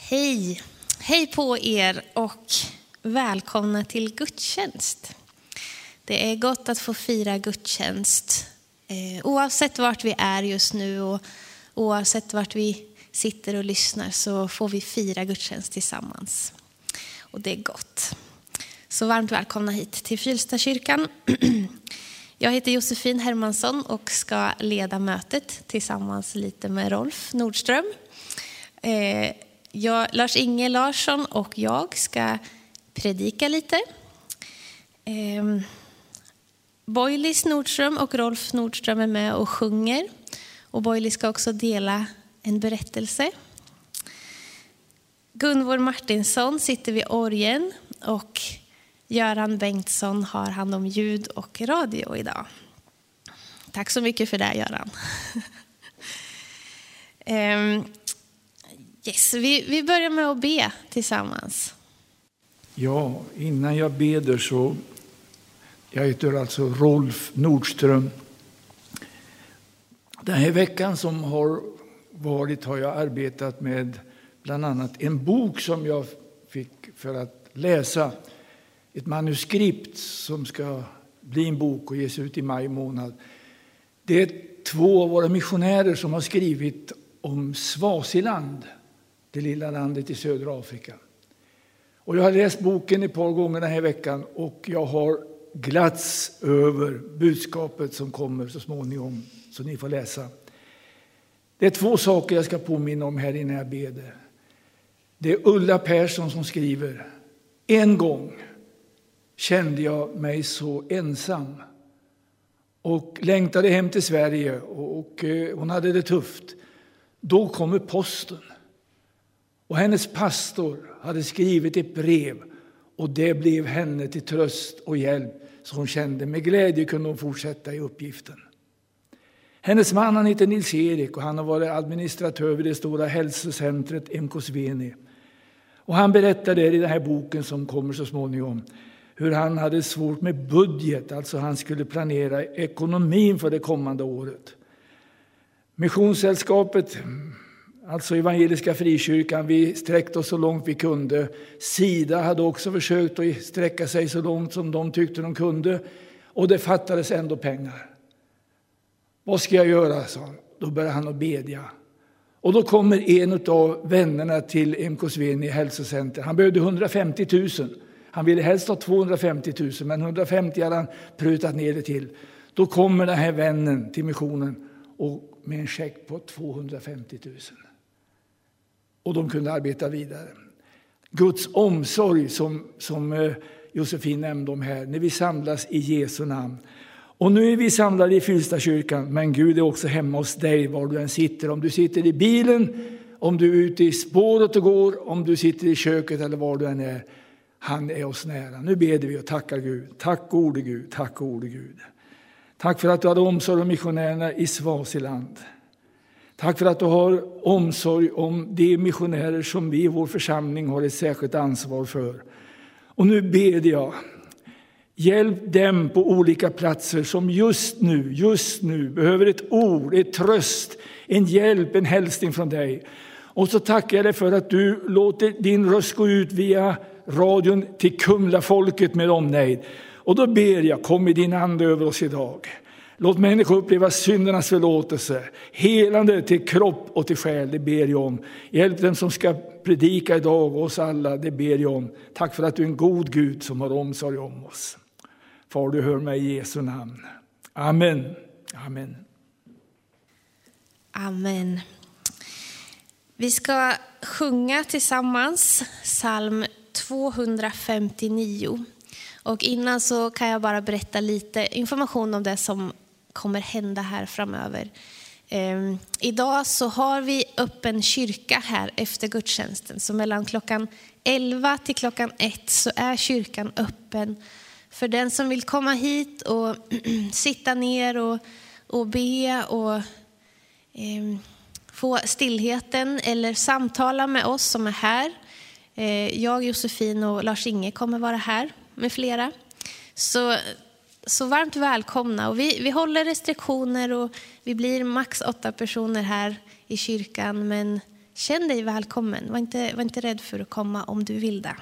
Hej! Hej på er och välkomna till gudstjänst. Det är gott att få fira gudstjänst oavsett vart vi är just nu och oavsett vart vi sitter och lyssnar, så får vi fira gudstjänst tillsammans. Och det är gott. Så varmt välkomna hit till Fylstakyrkan. Jag heter Josefin Hermansson och ska leda mötet tillsammans lite med Rolf Nordström. Lars-Inge Larsson och jag ska predika lite. Boilis Nordström och Rolf Nordström är med och sjunger. Och Boilis ska också dela en berättelse. Gunvor Martinsson sitter vid orgeln och Göran Bengtsson har hand om ljud och radio idag. Tack så mycket för det, Göran. Vi börjar med att be tillsammans. Ja, innan jag beder så... Jag heter alltså Rolf Nordström. Den här veckan som har varit har jag arbetat med bland annat en bok som jag fick för att läsa. Ett manuskript som ska bli en bok och ges ut i maj månad. Det är 2 av våra missionärer som har skrivit om Swaziland, det lilla landet i södra Afrika. Och jag har läst boken ett par gånger den här veckan och jag har glatts över budskapet som kommer så småningom, så ni får läsa. Det är 2 saker jag ska påminna om här innan jag beder. Det är Ulla Persson som skriver: en gång kände jag mig så ensam och längtade hem till Sverige och hon hade det tufft. Då kommer posten och hennes pastor hade skrivit ett brev och det blev henne till tröst och hjälp, så hon kände med glädje kunde hon fortsätta i uppgiften. Hennes man, han heter Nils-Erik och han har varit administratör vid det stora hälsocentret MKSVeni. Och han berättade i den här boken som kommer så småningom hur han hade svårt med budget, alltså han skulle planera ekonomin för det kommande året. Missionssällskapet, alltså Evangeliska Frikyrkan, vi sträckte oss så långt vi kunde. Sida hade också försökt att sträcka sig så långt som de tyckte de kunde. Och det fattades ändå pengar. Vad ska jag göra, sa han. Då började han att bedja. Och då kommer en av vännerna till MKSVeni hälsocenter. Han behövde 150 000. Han ville helst ha 250 000, men 150 hade han prutat ner det till. Då kommer den här vännen till missionen och med en check på 250 000. Och de kunde arbeta vidare. Guds omsorg som Josefin nämnde om här, när vi samlas i Jesu namn. Och nu är vi samlade i Fylstakyrkan, men Gud är också hemma hos dig var du än sitter. Om du sitter i bilen, om du är ute i spåret och går, om du sitter i köket eller var du än är. Han är oss nära. Nu ber vi och tackar Gud. Tack gode Gud, tack gode Gud. Tack för att du hade omsorg om missionärerna i Swaziland. Tack för att du har omsorg om de missionärer som vi i vår församling har ett särskilt ansvar för. Och nu ber jag, hjälp dem på olika platser som just nu behöver ett ord, ett tröst, en hjälp, en hälsning från dig. Och så tackar jag dig för att du låter din röst gå ut via radion till Kumla-folket med omnejd. Och då ber jag, kom i din ande över oss idag. Låt människor uppleva syndernas förlåtelse. Helande till kropp och till själ, det ber jag om. Hjälp den som ska predika idag, oss alla, det ber jag om. Tack för att du är en god Gud som har omsorg om oss. Far, du hör mig i Jesu namn. Amen. Amen. Amen. Vi ska sjunga tillsammans psalm 259. Och innan så kan jag bara berätta lite information om det som kommer hända här framöver. Idag så har vi öppen kyrka här efter gudstjänsten. Så mellan klockan 11 till klockan 1 så är kyrkan öppen för den som vill komma hit och sitta ner och be och få stillheten eller samtala med oss som är här. Jag, Josefin och Lars-Inge kommer vara här med flera. Så varmt välkomna. Och vi håller restriktioner och vi blir max 8 personer här i kyrkan. Men känn dig välkommen. Var inte rädd för att komma om du vill det.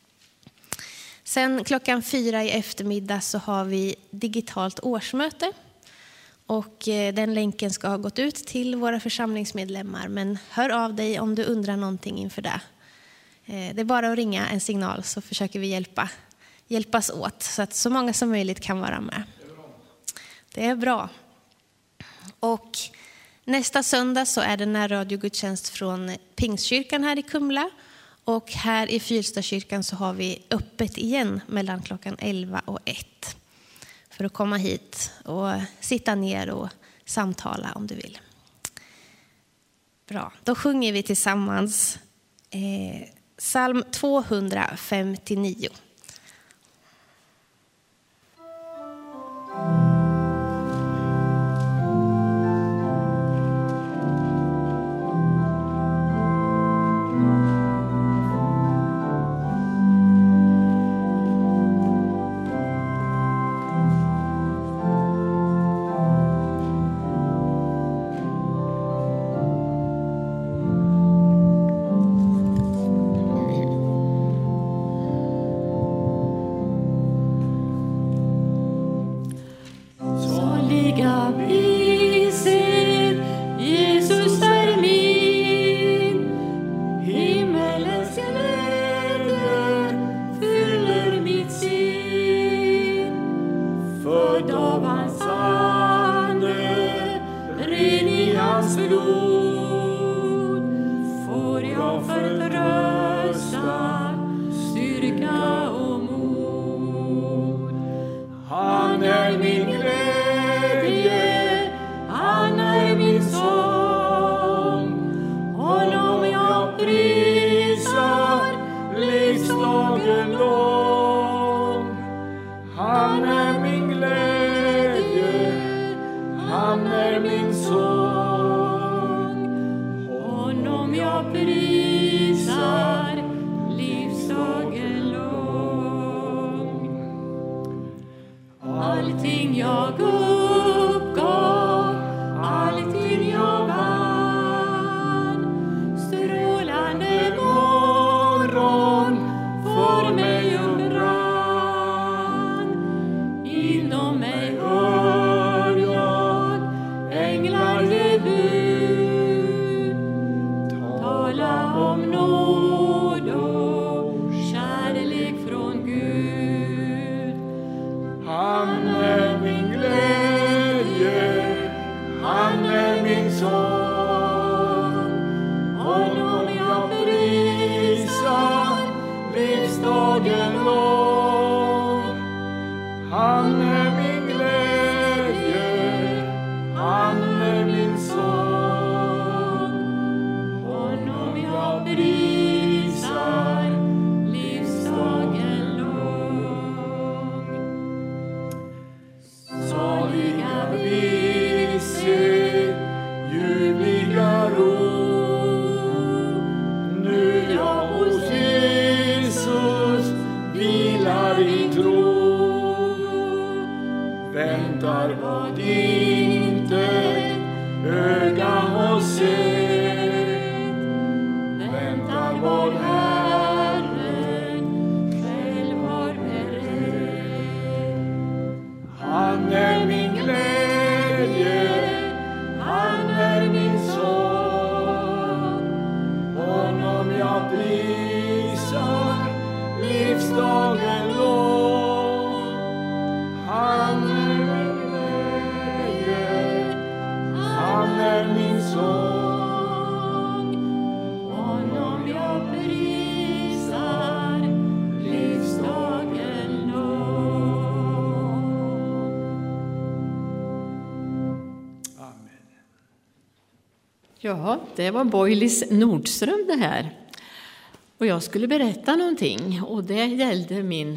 Sen 4:00 i eftermiddag så har vi digitalt årsmöte. Och den länken ska ha gått ut till våra församlingsmedlemmar. Men hör av dig om du undrar någonting inför det. Det är bara att ringa en signal så försöker vi hjälpas åt. Så att så många som möjligt kan vara med. Det är bra. Och nästa söndag så är det närradiogudstjänst från Pingstkyrkan här i Kumla. Och här i Fyrstadskyrkan så har vi öppet igen mellan 11 och 1. För att komma hit och sitta ner och samtala om du vill. Bra, då sjunger vi tillsammans psalm 259. Ja, det var Boilis Nordström det här. Och jag skulle berätta någonting och det gällde min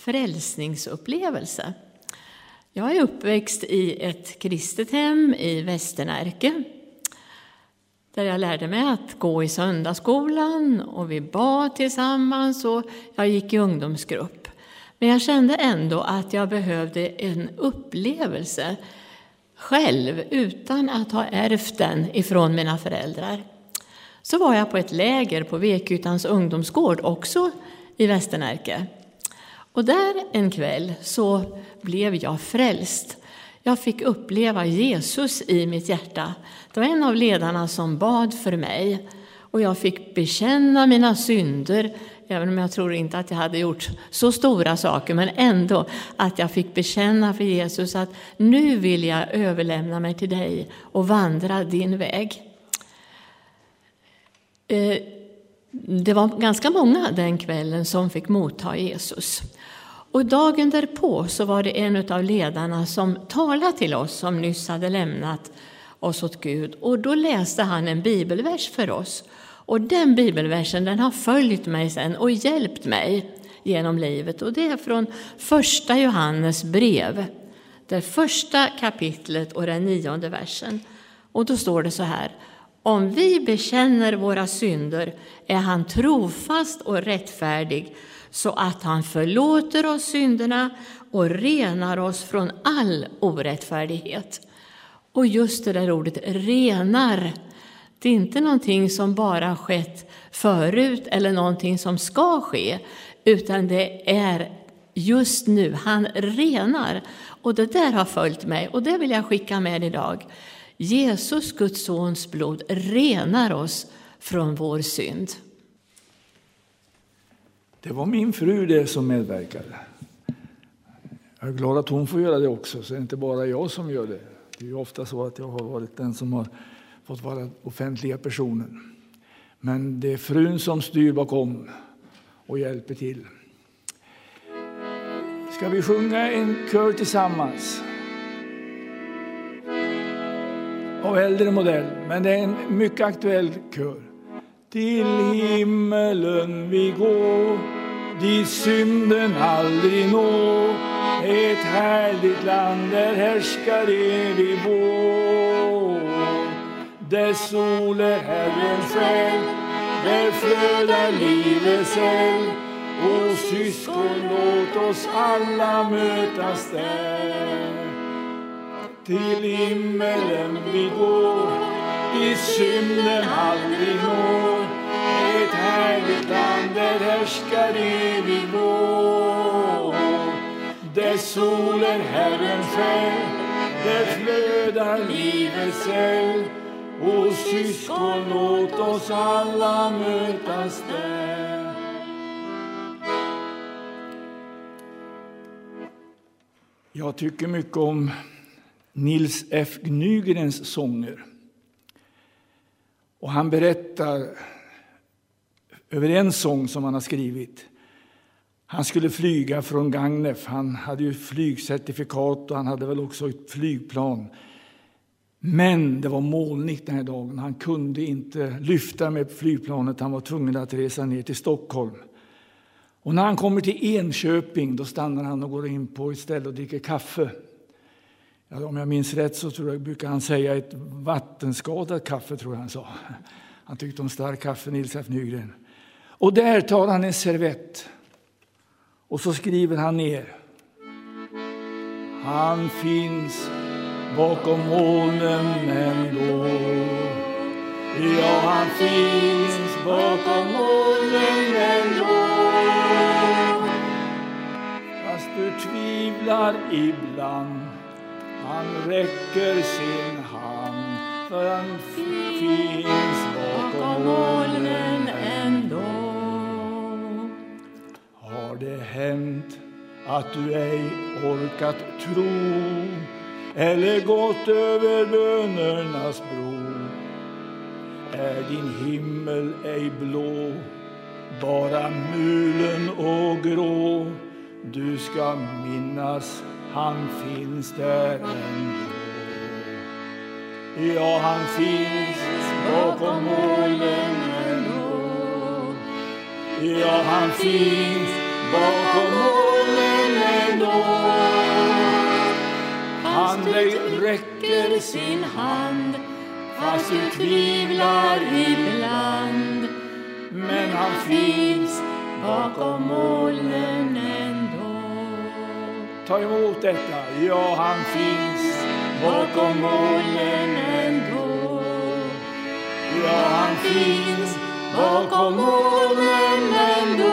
frälsningsupplevelse. Jag är uppväxt i ett kristet hem i Västernärke. Där jag lärde mig att gå i söndagsskolan och vi bad tillsammans och jag gick i ungdomsgrupp. Men jag kände ändå att jag behövde en upplevelse själv utan att ha ärvt den ifrån mina föräldrar. så var jag på ett läger på Vekhyttans ungdomsgård också i Västernärke. Och där en kväll så blev jag frälst. Jag fick uppleva Jesus i mitt hjärta. Det var en av ledarna som bad för mig. Och jag fick bekänna mina synder, även om jag tror inte att jag hade gjort så stora saker. Men ändå att jag fick bekänna för Jesus att nu vill jag överlämna mig till dig och vandra din väg. Det var ganska många den kvällen som fick motta Jesus. Och dagen därpå så var det en av ledarna som talade till oss som nyss hade lämnat oss åt Gud. Och då läste han en bibelvers för oss. Och den bibelversen den har följt mig sen och hjälpt mig genom livet. Och det är från 1 Johannes brev. Det första kapitlet och den 9:e versen. Och då står det så här. Om vi bekänner våra synder är han trofast och rättfärdig så att han förlåter oss synderna och renar oss från all orättfärdighet. Och just det där ordet renar, det är inte någonting som bara skett förut eller någonting som ska ske, utan det är just nu, han renar. Och det där har följt mig och det vill jag skicka med idag. Jesus, Guds sons blod, renar oss från vår synd. Det var min fru det som medverkade. Jag är glad att hon får göra det också, så det är inte bara jag som gör det. Det är ju ofta så att jag har varit den som har fått vara offentliga personen. Men det är frun som styr bakom och hjälper till. Ska vi sjunga en kör tillsammans? Av äldre modell, men det är en mycket aktuell kör. Till himmelen vi går, dit synden aldrig når. Ett härligt land där härskar evig vår. Där sol är Herrens själ, där flödar livets eld. Och syskon, låt oss alla mötas där. Till himmelen vi går, dit synden aldrig når. Ett härligt land där härskar evig vår. Där sol är Herrens själ, där flödar livets eld. Och syskon, låt oss alla mötas där. Jag tycker mycket om Nils F. Nygrens sånger. Och han berättar över en sång som han har skrivit. Han skulle flyga från Gagnef. Han hade ju flygcertifikat och han hade väl också ett flygplan. Men det var molnigt den här dagen. Han kunde inte lyfta med flygplanet. Han var tvungen att resa ner till Stockholm. Och när han kommer till Enköping då stannar han och går in på ett ställe och dricker kaffe. Ja, om jag minns rätt så tror jag brukar han säga ett vattenskadat kaffe, tror jag han sa. Han tyckte om stark kaffe, Nils F. Nygren. Och där tar han en servett. Och så skriver han ner. Han finns bakom molnen ändå. Ja, han finns bakom molnen ändå. Fast du tvivlar ibland. Han räcker sin hand, för han finns bakom molnen ändå. Har det hänt att du ej orkat tro eller gått över bönernas bro? Är din himmel ej blå, bara mulen och grå? Du ska minnas, han finns där ändå. Ja, han finns bakom molnen ändå. Ja, han finns bakom molnen ändå. Han räcker sin hand, fast du tvivlar ibland. Men han finns bakom molnen ändå. Ta emot detta. Ja, han finns bakom molnen ändå. Ja, han finns bakom molnen ändå.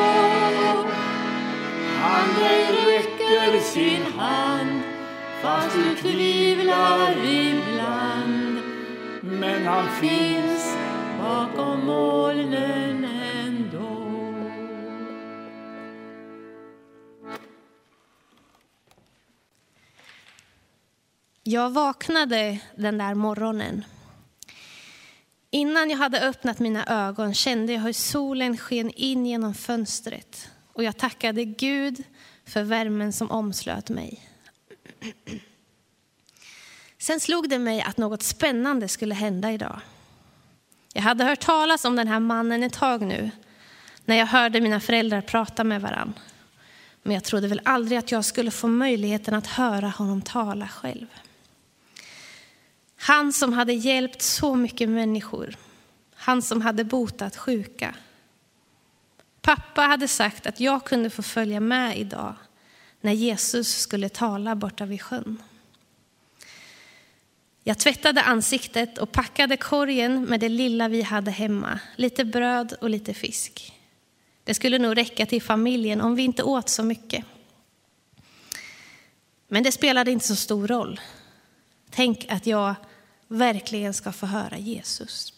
Han räcker sin hand fast du tvivlar ibland. Men han finns bakom molnen ändå. Jag vaknade den där morgonen. Innan jag hade öppnat mina ögon kände jag hur solen sken in genom fönstret. Och jag tackade Gud för värmen som omslöt mig. Sen slog det mig att något spännande skulle hända idag. Jag hade hört talas om den här mannen ett tag nu, när jag hörde mina föräldrar prata med varann. Men jag trodde väl aldrig att jag skulle få möjligheten att höra honom tala själv. Han som hade hjälpt så mycket människor. Han som hade botat sjuka. Pappa hade sagt att jag kunde få följa med idag när Jesus skulle tala borta vid sjön. Jag tvättade ansiktet och packade korgen med det lilla vi hade hemma. Lite bröd och lite fisk. Det skulle nog räcka till familjen om vi inte åt så mycket. Men det spelade inte så stor roll. Tänk att jag verkligen ska få höra Jesus.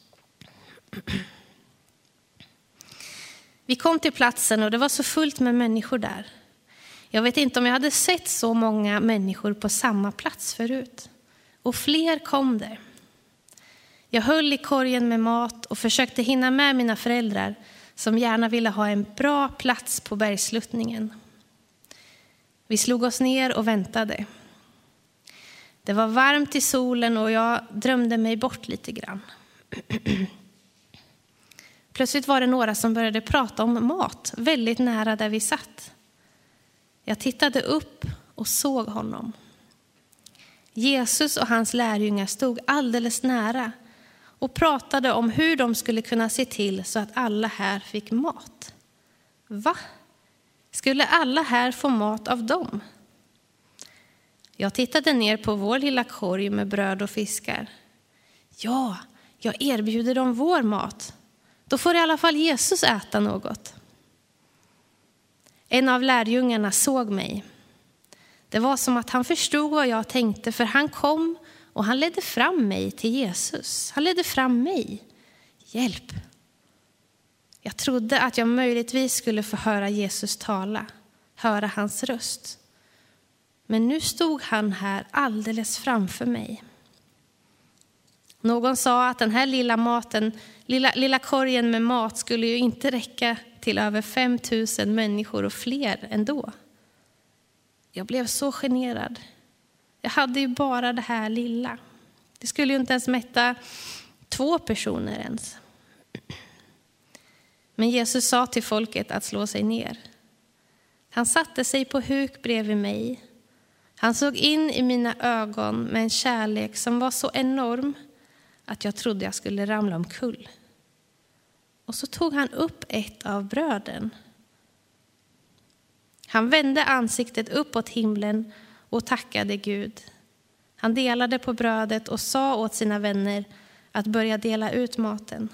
Vi kom till platsen och det var så fullt med människor där. Jag vet inte om jag hade sett så många människor på samma plats förut. Och fler kom det. Jag höll i korgen med mat och försökte hinna med mina föräldrar som gärna ville ha en bra plats på bergsluttningen. Vi slog oss ner och väntade. Det var varmt i solen och jag drömde mig bort lite grann. Plötsligt var det några som började prata om mat väldigt nära där vi satt. Jag tittade upp och såg honom. Jesus och hans lärjungar stod alldeles nära och pratade om hur de skulle kunna se till så att alla här fick mat. Va? Skulle alla här få mat av dem? Jag tittade ner på vår lilla korg med bröd och fiskar. Ja, jag erbjuder dem vår mat. Då får i alla fall Jesus äta något. En av lärjungarna såg mig. Det var som att han förstod vad jag tänkte, för han kom och han ledde fram mig till Jesus. Han ledde fram mig. Hjälp. Jag trodde att jag möjligtvis skulle få höra Jesus tala, höra hans röst. Men nu stod han här alldeles framför mig. Någon sa att den här lilla korgen med mat skulle ju inte räcka till över 5 000 människor och fler ändå. Jag blev så generad. Jag hade ju bara det här lilla. Det skulle ju inte ens mätta 2 personer ens. Men Jesus sa till folket att slå sig ner. Han satte sig på huk bredvid mig. Han såg in i mina ögon med en kärlek som var så enorm att jag trodde jag skulle ramla omkull. Och så tog han upp ett av bröden. Han vände ansiktet uppåt himlen och tackade Gud. Han delade på brödet och sa åt sina vänner att börja dela ut maten.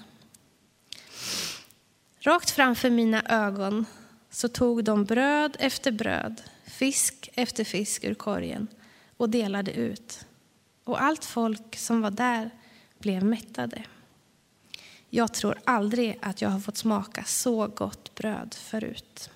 Rakt framför mina ögon så tog de bröd efter bröd, fisk efter fisk ur korgen och delade ut. Och allt folk som var där blev mättade. Jag tror aldrig att jag har fått smaka så gott bröd förut.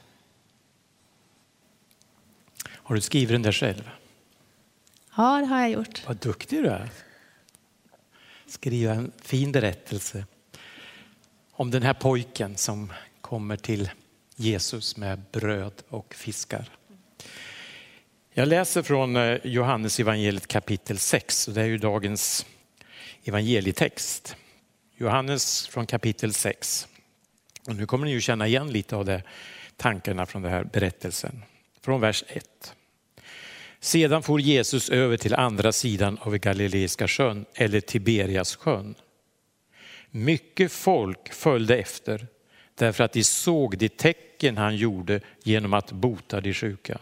Har du skrivit den där själv? Ja, det har jag gjort. Vad duktig du är. Skriva en fin berättelse om den här pojken som kommer till Jesus med bröd och fiskar. Jag läser från Johannes evangeliet kapitel 6. Och det är ju dagens evangelietext. Johannes från kapitel 6. Och nu kommer ni ju känna igen lite av det, tankarna från den här berättelsen. Från vers 1. Sedan for Jesus över till andra sidan av Galileiska sjön, eller Tiberias sjön. Mycket folk följde efter, därför att de såg de tecken han gjorde genom att bota de sjuka.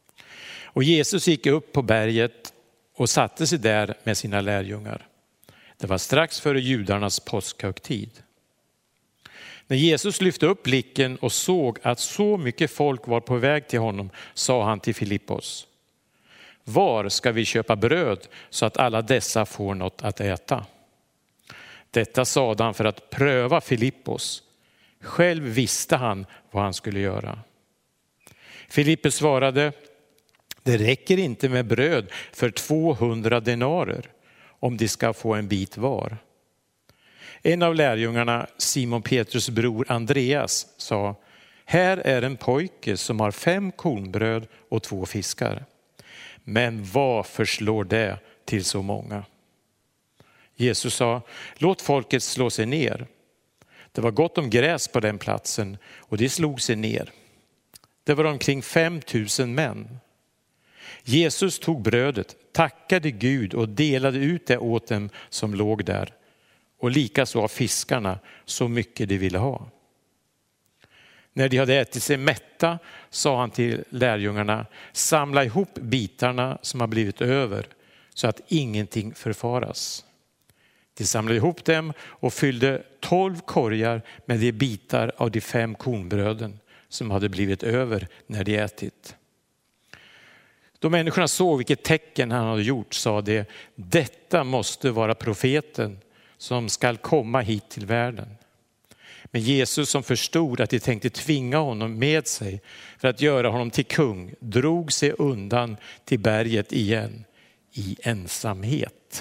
Och Jesus gick upp på berget och satte sig där med sina lärjungar. Det var strax före judarnas påskhögtid. När Jesus lyfte upp blicken och såg att så mycket folk var på väg till honom sa han till Filippos: var ska vi köpa bröd så att alla dessa får något att äta? Detta sade han för att pröva Filippos. Själv visste han vad han skulle göra. Filippos svarade: det räcker inte med bröd för 200 denarer om de ska få en bit var. En av lärjungarna, Simon Petrus bror Andreas, sa: här är en pojke som har 5 kornbröd och 2 fiskar. Men vad förslår det till så många? Jesus sa: låt folket slå sig ner. Det var gott om gräs på den platsen och de slog sig ner. Det var omkring 5 000 män. Jesus tog brödet, tackade Gud och delade ut det åt dem som låg där. Och likaså av fiskarna, så mycket de ville ha. När de hade ätit sig mätta sa han till lärjungarna: samla ihop bitarna som har blivit över så att ingenting förfaras. De samlade ihop dem och fyllde 12 korgar med de bitar av de 5 kornbröden som hade blivit över när de ätit. Då människorna såg vilket tecken han hade gjort sa de: detta måste vara profeten som skall komma hit till världen. Men Jesus, som förstod att de tänkte tvinga honom med sig för att göra honom till kung, drog sig undan till berget igen i ensamhet.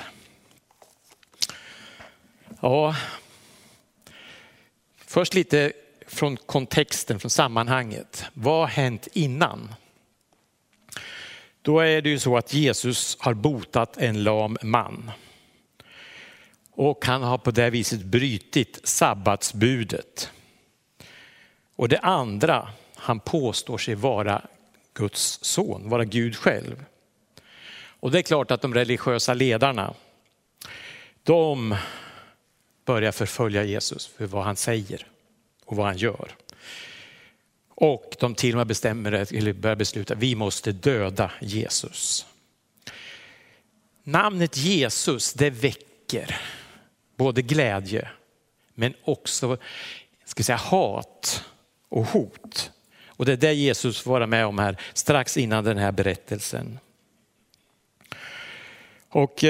Ja, först lite från kontexten, från sammanhanget. Vad har hänt innan? Då är det ju så att Jesus har botat en lam man. Och han har på det viset brytit sabbatsbudet. Och det andra, han påstår sig vara Guds son, vara Gud själv. Och det är klart att de religiösa ledarna, de börjar förfölja Jesus för vad han säger och vad han gör. Och de till och med börjar besluta: vi måste döda Jesus. Namnet Jesus, det väcker både glädje men också hat och hot. Och det är det Jesus var med om här strax innan den här berättelsen. Och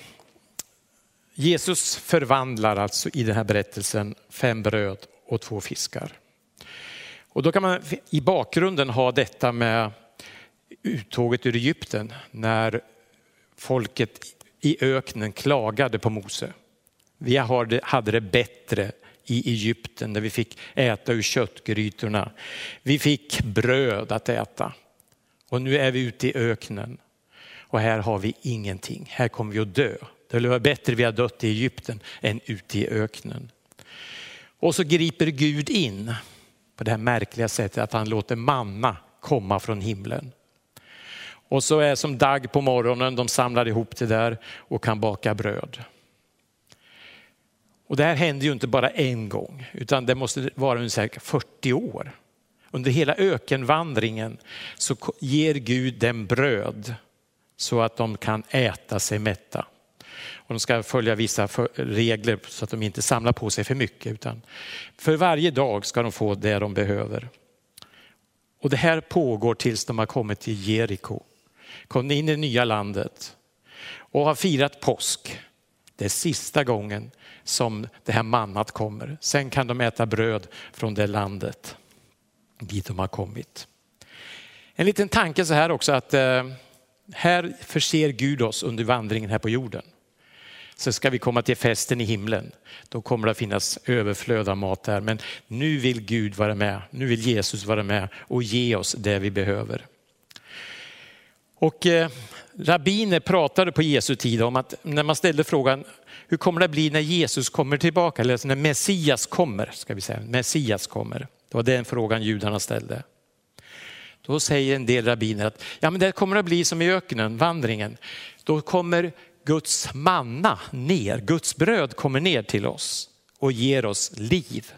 Jesus förvandlar alltså i den här berättelsen 5 bröd och 2 fiskar. Och då kan man i bakgrunden ha detta med uttåget ur Egypten, när folket i öknen klagade på Mose. Vi hade det bättre i Egypten där vi fick äta ur köttgrytorna. Vi fick bröd att äta. Och nu är vi ute i öknen. Och här har vi ingenting. Här kommer vi att dö. Det skulle vara bättre vi har dött i Egypten än ute i öknen. Och så griper Gud in på det här märkliga sättet att han låter manna komma från himlen. Och så är som dag på morgonen, de samlar ihop det där och kan baka bröd. Och det här händer ju inte bara en gång, utan det måste vara ungefär 40 år. Under hela ökenvandringen så ger Gud dem bröd så att de kan äta sig mätta. Och de ska följa vissa regler så att de inte samlar på sig för mycket, utan för varje dag ska de få det de behöver. Och det här pågår tills de har kommit till Jeriko. Kom in i det nya landet och har firat påsk. Det är sista gången som det här mannat kommer. Sen kan de äta bröd från det landet dit de har kommit. En liten tanke så här också, att här förser Gud oss under vandringen här på jorden. Så ska vi komma till festen i himlen. Då kommer det att finnas överflöd av mat där. Men nu vill Gud vara med. Nu vill Jesus vara med och ge oss det vi behöver. Och rabbiner pratade på Jesu tid om att när man ställde frågan: hur kommer det bli när Jesus kommer tillbaka? Eller när Messias kommer, ska vi säga. Messias kommer. Det var den frågan judarna ställde. Då säger en del rabbiner att men det kommer att bli som i öknen, vandringen. Då kommer Guds manna ner, Guds bröd kommer ner till oss och ger oss liv.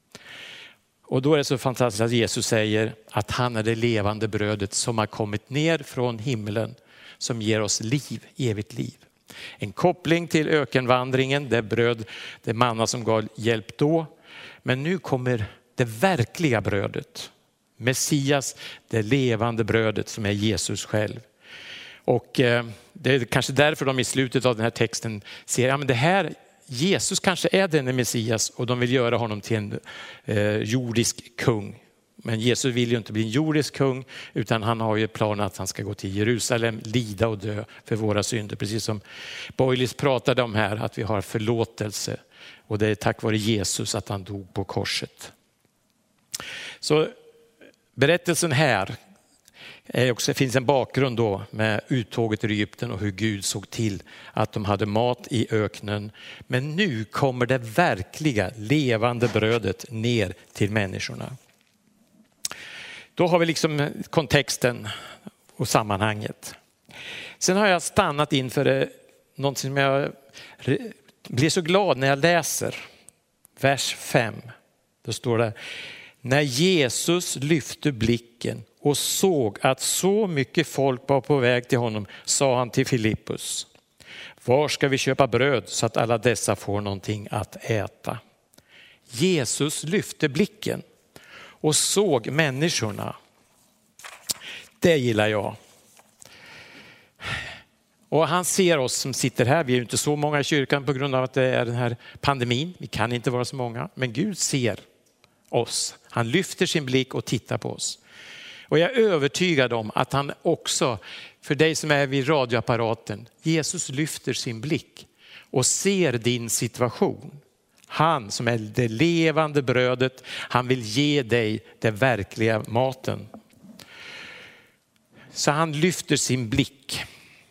Och då är det så fantastiskt att Jesus säger att han är det levande brödet som har kommit ner från himlen, som ger oss liv, evigt liv. En koppling till ökenvandringen, det bröd, det manna som gav hjälp då. Men nu kommer det verkliga brödet. Messias, det levande brödet som är Jesus själv. Och det är kanske därför de i slutet av den här texten ser, ja men det här, Jesus kanske är den Messias och de vill göra honom till en jordisk kung. Men Jesus vill ju inte bli en jordisk kung, utan han har ju planen att han ska gå till Jerusalem, lida och dö för våra synder. Precis som Boilis pratade om här, att vi har förlåtelse. Och det är tack vare Jesus att han dog på korset. Så berättelsen här är också, finns en bakgrund då med uttåget ur Egypten och hur Gud såg till att de hade mat i öknen. Men nu kommer det verkliga levande brödet ner till människorna. Då har vi liksom kontexten och sammanhanget. Sen har jag stannat inför något som jag blir så glad när jag läser. Vers 5. Då står det: när Jesus lyfte blicken och såg att så mycket folk var på väg till honom, sa han till Filippus: var ska vi köpa bröd så att alla dessa får någonting att äta? Jesus lyfte blicken och såg människorna. Det gillar jag. Och han ser oss som sitter här. Vi är ju inte så många i kyrkan på grund av att det är den här pandemin. Vi kan inte vara så många. Men Gud ser oss. Han lyfter sin blick och tittar på oss. Och jag är övertygad om att han också, för dig som är vid radioapparaten, Jesus lyfter sin blick och ser din situation. Han som är det levande brödet, han vill ge dig den verkliga maten. Så han lyfter sin blick.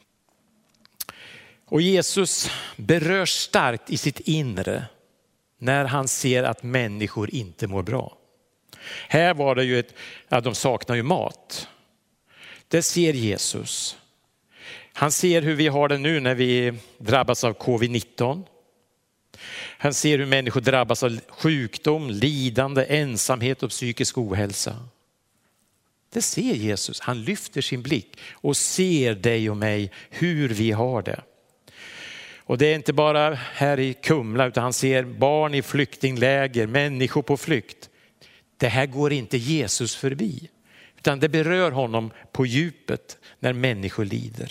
Och Jesus berörs starkt i sitt inre när han ser att människor inte mår bra. Här var det ju de saknar ju mat. Det ser Jesus. Han ser hur vi har det nu när vi drabbas av covid-19. Han ser hur människor drabbas av sjukdom, lidande, ensamhet och psykisk ohälsa. Det ser Jesus. Han lyfter sin blick och ser dig och mig hur vi har det. Och det är inte bara här i Kumla, utan han ser barn i flyktingläger, människor på flykt. Det här går inte Jesus förbi, utan det berör honom på djupet när människor lider.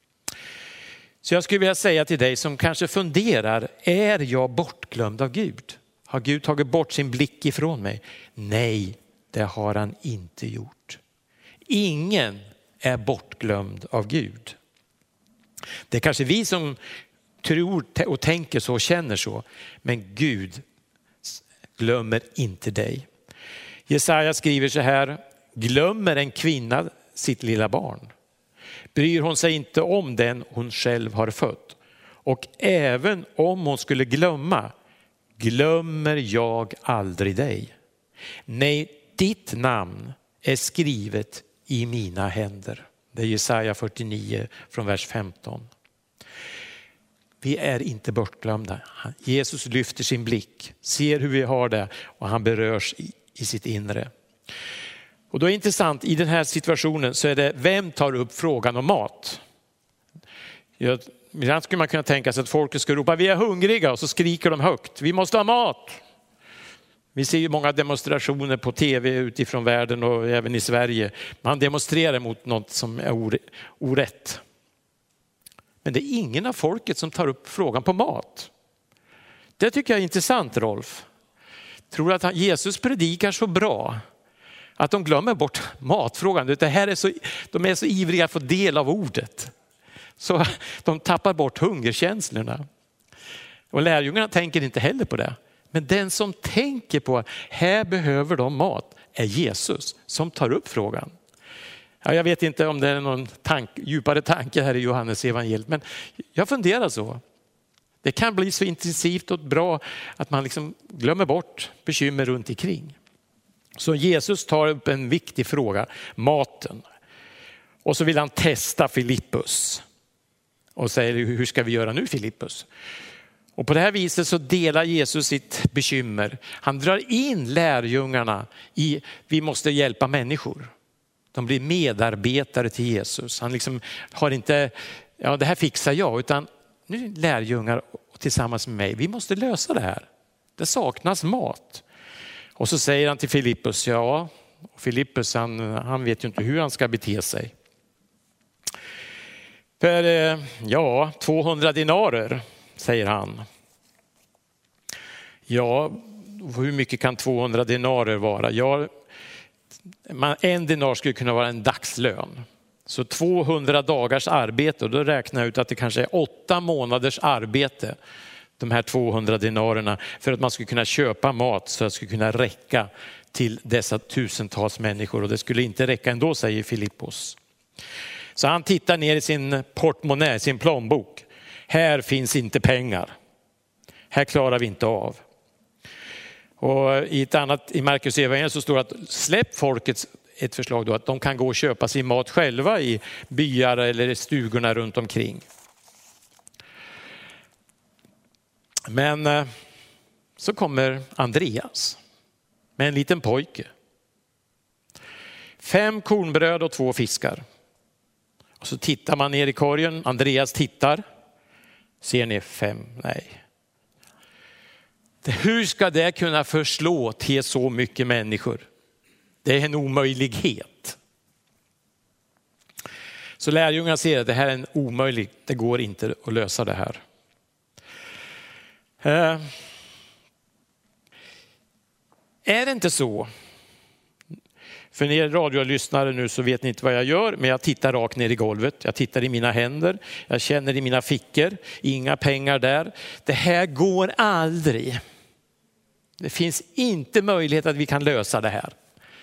Så jag skulle vilja säga till dig som kanske funderar, är jag bortglömd av Gud? Har Gud tagit bort sin blick ifrån mig? Nej, det har han inte gjort. Ingen är bortglömd av Gud. Det är kanske vi som tror och tänker så och känner så, men Gud glömmer inte dig. Jesaja skriver så här: glömmer en kvinna sitt lilla barn? Bryr hon sig inte om den hon själv har fött? Och även om hon skulle glömma, glömmer jag aldrig dig. Nej, ditt namn är skrivet i mina händer. Det är Jesaja 49 från vers 15. Vi är inte bortglömda. Jesus lyfter sin blick, ser hur vi har det och han berörs i sitt inre. Och då är det intressant, i den här situationen så är det, vem tar upp frågan om mat? Ibland skulle man kunna tänka sig att folk ska ropa, vi är hungriga, och så skriker de högt, vi måste ha mat. Vi ser ju många demonstrationer på tv utifrån världen och även i Sverige. Man demonstrerar mot något som är orätt. Men det är ingen av folket som tar upp frågan på mat. Det tycker jag är intressant, Rolf. Tror att Jesus predikar så bra att de glömmer bort matfrågan. Det här är så, de är så ivriga att få del av ordet. Så de tappar bort hungerkänslorna. Och lärjungarna tänker inte heller på det. Men den som tänker på här behöver de mat är Jesus som tar upp frågan. Ja, jag vet inte om det är någon djupare tanke här i Johannes evangeliet, men jag funderar så. Det kan bli så intensivt och bra att man liksom glömmer bort bekymmer runt omkring. Så Jesus tar upp en viktig fråga, maten. Och så vill han testa Filippus. Och säger, hur ska vi göra nu, Filippus? Och på det här viset så delar Jesus sitt bekymmer. Han drar in lärjungarna i, vi måste hjälpa människor. De blir medarbetare till Jesus. Han liksom har inte, ja det här fixar jag, utan nu är lärjungar tillsammans med mig. Vi måste lösa det här. Det saknas mat. Och så säger han till Filippus, ja, Filippus han vet ju inte hur han ska bete sig. För 200 dinarer, säger han. Ja, hur mycket kan 200 dinarer vara? Ja, en dinar skulle kunna vara en dagslön. Så 200 dagars arbete, och då räknar jag ut att det kanske är 8 månaders arbete, de här 200 dinarerna, för att man skulle kunna köpa mat så att det skulle kunna räcka till dessa tusentals människor. Och det skulle inte räcka ändå, säger Filippos. Så han tittar ner i sin portmonnä, sin plånbok. Här finns inte pengar. Här klarar vi inte av. Och i Markus evangelium så står det att släpp folket ett förslag då, att de kan gå och köpa sin mat själva i byar eller i stugorna runt omkring. Men så kommer Andreas med en liten pojke. 5 kornbröd och 2 fiskar. Och så tittar man ner i korgen. Andreas tittar. Ser ni 5? Nej. Hur ska det kunna förslå till så mycket människor? Det är en omöjlighet. Så lärjungarna ser att det här är en omöjlig. Det går inte att lösa det här. Är det inte så? För ni radiolyssnare nu så vet ni inte vad jag gör, men jag tittar rakt ner i golvet. Jag tittar i mina händer, jag känner i mina fickor, inga pengar där. Det här går aldrig. Det finns inte möjlighet att vi kan lösa det här.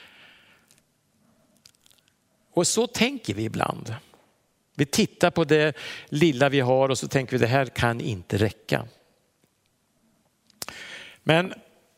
Och så tänker vi ibland. Vi tittar på det lilla vi har och så tänker vi det här kan inte räcka. Men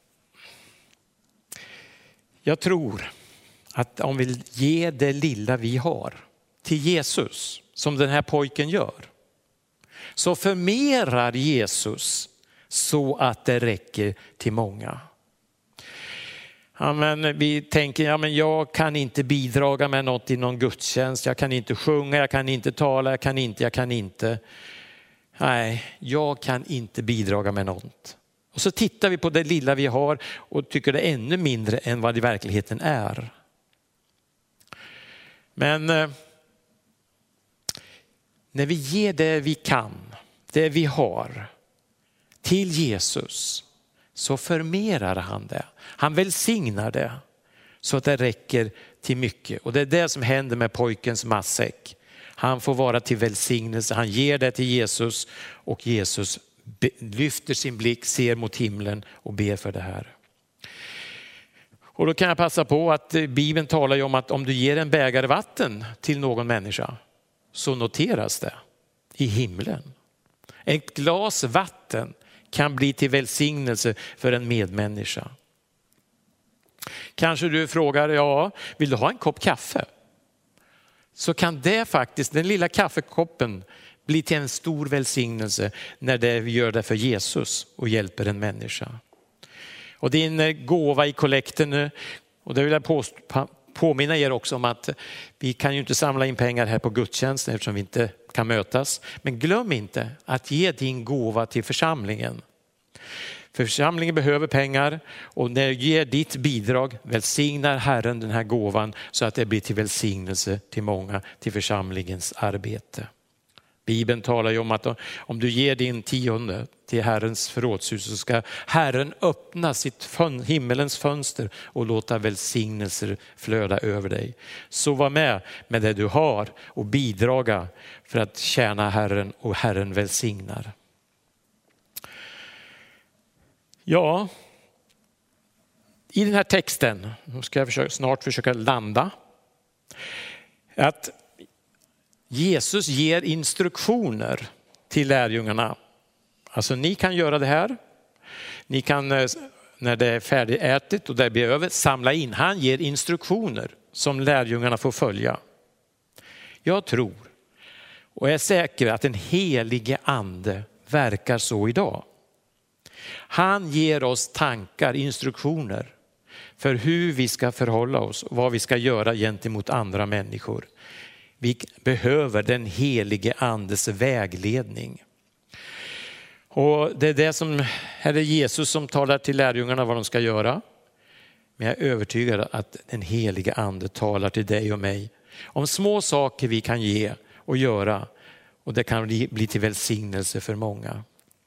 jag tror att om vi ger det lilla vi har till Jesus, som den här pojken gör, så förmerar Jesus så att det räcker till många. Ja, men vi tänker, ja, men jag kan inte bidraga med något i någon gudstjänst. Jag kan inte sjunga, jag kan inte tala, jag kan inte. Nej, jag kan inte bidraga med något. Och så tittar vi på det lilla vi har och tycker det är ännu mindre än vad det i verkligheten är. Men när vi ger det vi kan, det vi har till Jesus, så förmerar han det. Han välsignar det så att det räcker till mycket. Och det är det som händer med pojkens matsäck. Han får vara till välsignelse. Han ger det till Jesus och Jesus lyfter sin blick, ser mot himlen och ber för det här. Och då kan jag passa på att Bibeln talar ju om att om du ger en bägare vatten till någon människa så noteras det i himlen. Ett glas vatten kan bli till välsignelse för en medmänniska. Kanske du frågar, ja, vill du ha en kopp kaffe? Så kan det faktiskt, den lilla kaffekoppen, bli till en stor välsignelse när vi gör det för Jesus och hjälper en människa. Och din gåva i kollekten, och det vill jag påminna er också om att vi kan ju inte samla in pengar här på gudstjänsten eftersom vi inte kan mötas. Men glöm inte att ge din gåva till församlingen. För församlingen behöver pengar och när du ger ditt bidrag välsignar Herren den här gåvan så att det blir till välsignelse till många, till församlingens arbete. Bibeln talar ju om att om du ger din 10:e till Herrens förrådshus så ska Herren öppna sitt himmelens fönster och låta välsignelser flöda över dig. Så var med det du har och bidraga för att tjäna Herren och Herren välsignar. Ja, i den här texten, nu ska jag snart försöka landa, att Jesus ger instruktioner till lärjungarna. Alltså ni kan göra det här. Ni kan när det är färdigätet och det blir över samla in. Han ger instruktioner som lärjungarna får följa. Jag tror och är säker att den helige ande verkar så idag. Han ger oss tankar, instruktioner för hur vi ska förhålla oss och vad vi ska göra gentemot andra människor. Vi behöver den helige andes vägledning. Och det är det som är det Jesus som talar till lärjungarna vad de ska göra. Men jag är övertygad att den heliga ande talar till dig och mig om små saker vi kan ge och göra. Och det kan bli till välsignelse för många.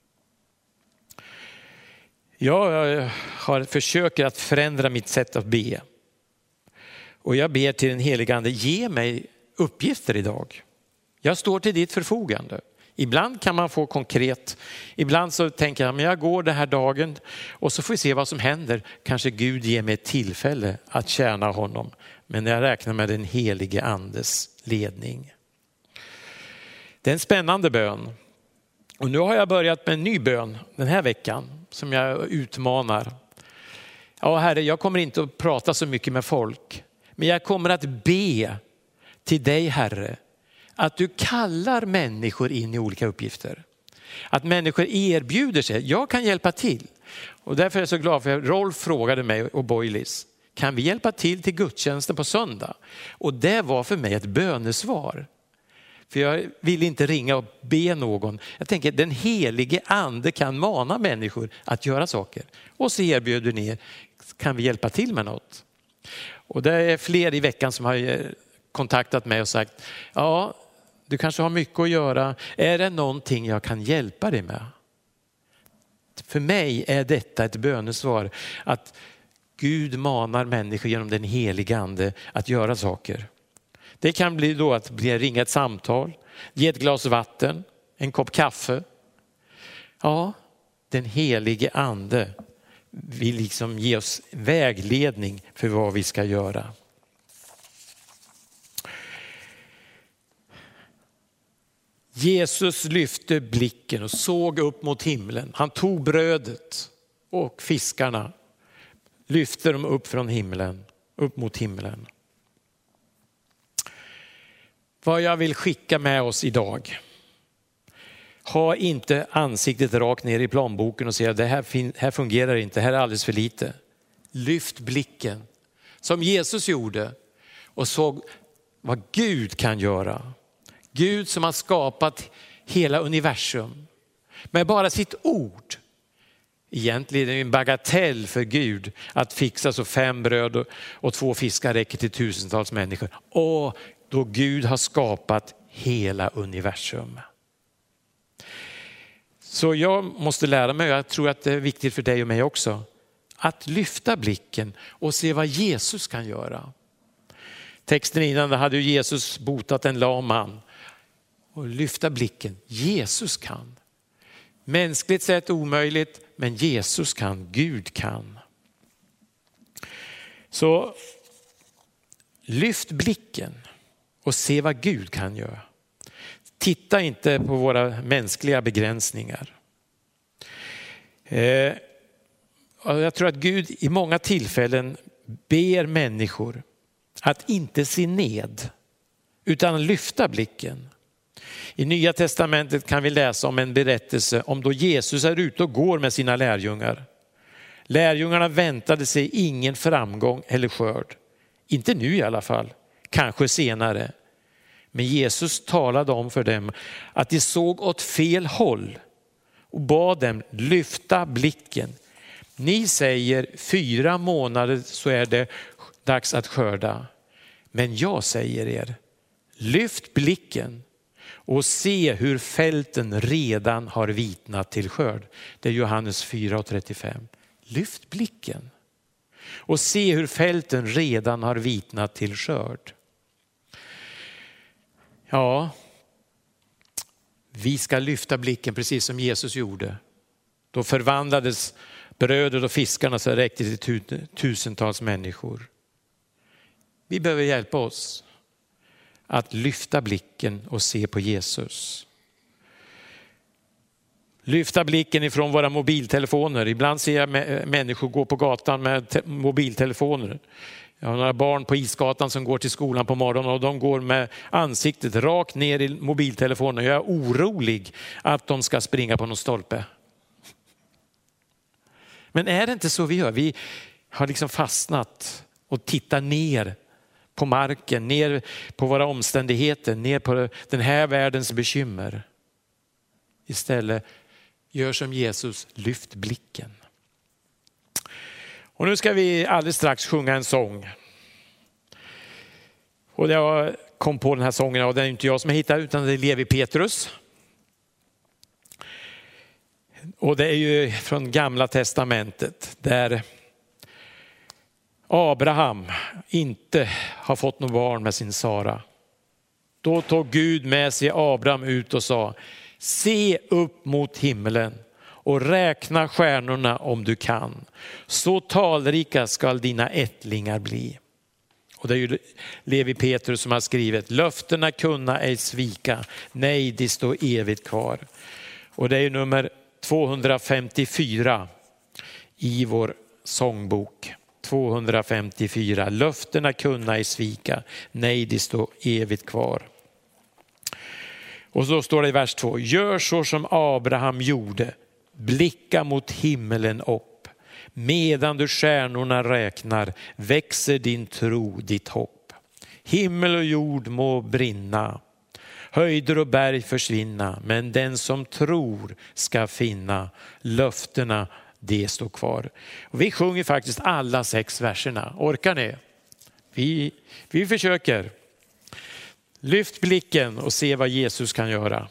Jag försöker att förändra mitt sätt att be. Och jag ber till den heliga ande, ge mig uppgifter idag. Jag står till ditt förfogande. Ibland kan man få konkret. Ibland så tänker jag, men jag går den här dagen och så får vi se vad som händer. Kanske Gud ger mig ett tillfälle att tjäna honom. Men jag räknar med den helige andes ledning. Det är en spännande bön. Och nu har jag börjat med en ny bön den här veckan som jag utmanar. Ja, Herre, jag kommer inte att prata så mycket med folk. Men jag kommer att be till dig, Herre, att du kallar människor in i olika uppgifter. Att människor erbjuder sig. Jag kan hjälpa till. Och därför är jag så glad för att Rolf frågade mig och Boilis, kan vi hjälpa till gudstjänsten på söndag? Och det var för mig ett bönesvar. För jag vill inte ringa och be någon. Jag tänker att den helige ande kan mana människor att göra saker. Och så erbjuder ni, kan vi hjälpa till med något? Och det är fler i veckan som har kontaktat mig och sagt, ja, du kanske har mycket att göra. Är det någonting jag kan hjälpa dig med? För mig är detta ett bönesvar. Att Gud manar människor genom den heliga ande att göra saker. Det kan bli då att ringa ett samtal, ge ett glas vatten, en kopp kaffe. Ja, den helige ande vill liksom ge oss vägledning för vad vi ska göra. Jesus lyfte blicken och såg upp mot himlen. Han tog brödet och fiskarna, lyfte dem upp från himlen, upp mot himlen. Vad jag vill skicka med oss idag. Ha inte ansiktet rakt ner i plånboken och säga att det här fungerar inte, det här är alldeles för lite. Lyft blicken som Jesus gjorde och såg vad Gud kan göra. Gud som har skapat hela universum med bara sitt ord. Egentligen är det en bagatell för Gud att fixa så 5 bröd och 2 fiskar räcker till tusentals människor. Och då Gud har skapat hela universum. Så jag måste lära mig, jag tror att det är viktigt för dig och mig också, att lyfta blicken och se vad Jesus kan göra. Texten innan hade ju Jesus botat en lam man. Och lyfta blicken, Jesus kan. Mänskligt sett omöjligt, men Jesus kan, Gud kan. Så lyft blicken och se vad Gud kan göra. Titta inte på våra mänskliga begränsningar. Jag tror att Gud i många tillfällen ber människor att inte se ned utan lyfta blicken. I Nya testamentet kan vi läsa om en berättelse om då Jesus är ute och går med sina lärjungar. Lärjungarna väntade sig ingen framgång eller skörd. Inte nu i alla fall, kanske senare. Men Jesus talade om för dem att de såg åt fel håll och bad dem lyfta blicken. Ni säger 4 månader så är det dags att skörda. Men jag säger er, lyft blicken och se hur fälten redan har vitnat till skörd. Det är Johannes 4:35. Lyft blicken och se hur fälten redan har vitnat till skörd. Ja, vi ska lyfta blicken precis som Jesus gjorde. Då förvandlades brödet och fiskarna så räckte det till tusentals människor. Vi behöver hjälpa oss att lyfta blicken och se på Jesus. Lyfta blicken ifrån våra mobiltelefoner. Ibland ser jag människor gå på gatan med mobiltelefoner. Jag har några barn på Isgatan som går till skolan på morgonen och de går med ansiktet rakt ner i mobiltelefonen. Jag är orolig att de ska springa på någon stolpe. Men är det inte så vi gör? Vi har liksom fastnat och tittar ner på marken, ner på våra omständigheter, ner på den här världens bekymmer. Istället Gör som Jesus, lyft blicken. Och nu ska vi alldeles strax sjunga en sång. Och jag kom på den här sången, och det är inte jag som har hittat utan det är Levi Petrus. Och det är ju från Gamla testamentet där Abraham inte har fått något barn med sin Sara. Då tog Gud med sig Abraham ut och sa: se upp mot himlen och räkna stjärnorna om du kan. Så talrika ska dina ättlingar bli. Och det är ju Levi Petrus som har skrivit: löftena kunna ej svika, nej det står evigt kvar. Och det är ju nummer 254 i vår sångbok. 254, löftena kunna ej svika, nej det står evigt kvar. Och så står det i vers 2: gör så som Abraham gjorde, blicka mot himmelen upp. Medan du stjärnorna räknar växer din tro, ditt hopp. Himmel och jord må brinna, höjder och berg försvinna, men den som tror ska finna, löftena det står kvar. Och vi sjunger faktiskt alla 6 verserna. Orkar ni? Vi försöker. Lyft blicken och se vad Jesus kan göra.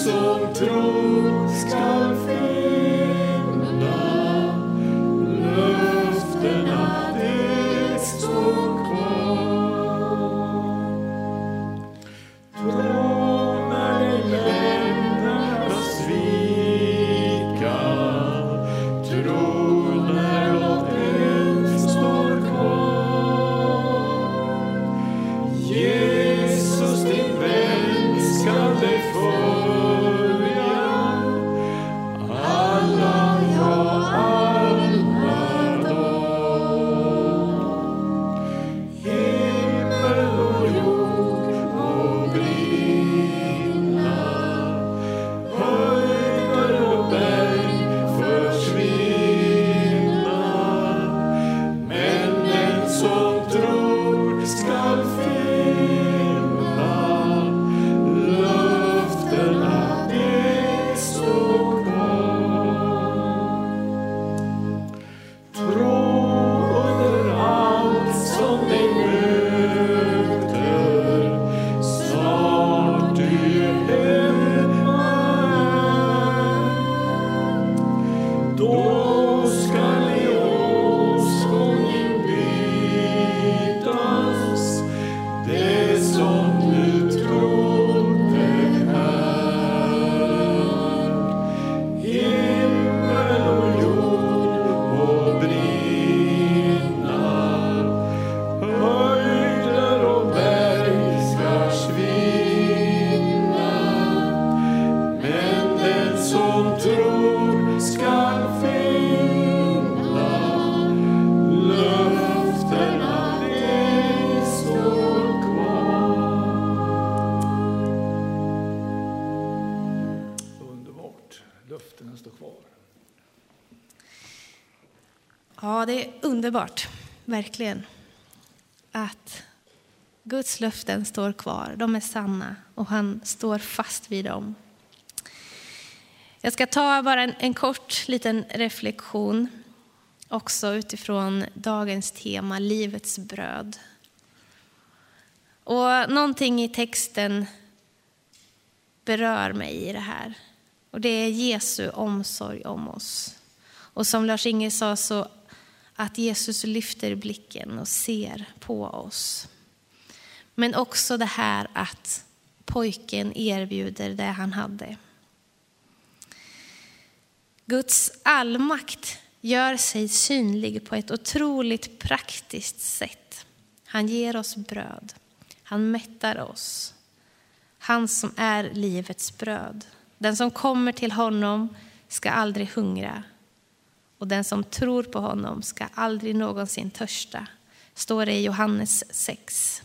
som tror skall finna löftena, det står kvar. Tro när det lämnar att svika, tro när något än står kvar. Jesus din vän skall dig följa, alla, ja alla dagar. Himmel och jord må brinna, höjder och berg försvinna, men den som tror skall finna löftena, det står kvar. Tro under allt som dig möter, snart du hemma är. Då skall i åskång inbytas det som du trodde här. Himmel och jord må brinna, höjder och berg ska svinna, men den som tror skall finna löftena, det står kvar. Underbart. Löftena står kvar. Ja, det är underbart, verkligen, att Guds löften står kvar. De är sanna och han står fast vid dem. Jag ska ta bara en kort liten reflektion också utifrån dagens tema, livets bröd. Och någonting i texten berör mig i det här. Och det är Jesu omsorg om oss. Och som Lars-Inge sa, så att Jesus lyfter blicken och ser på oss. Men också det här att pojken erbjuder det han hade. Guds allmakt gör sig synlig på ett otroligt praktiskt sätt. Han ger oss bröd. Han mättar oss. Han som är livets bröd. Den som kommer till honom ska aldrig hungra. Och den som tror på honom ska aldrig någonsin törsta. Står det i Johannes 6.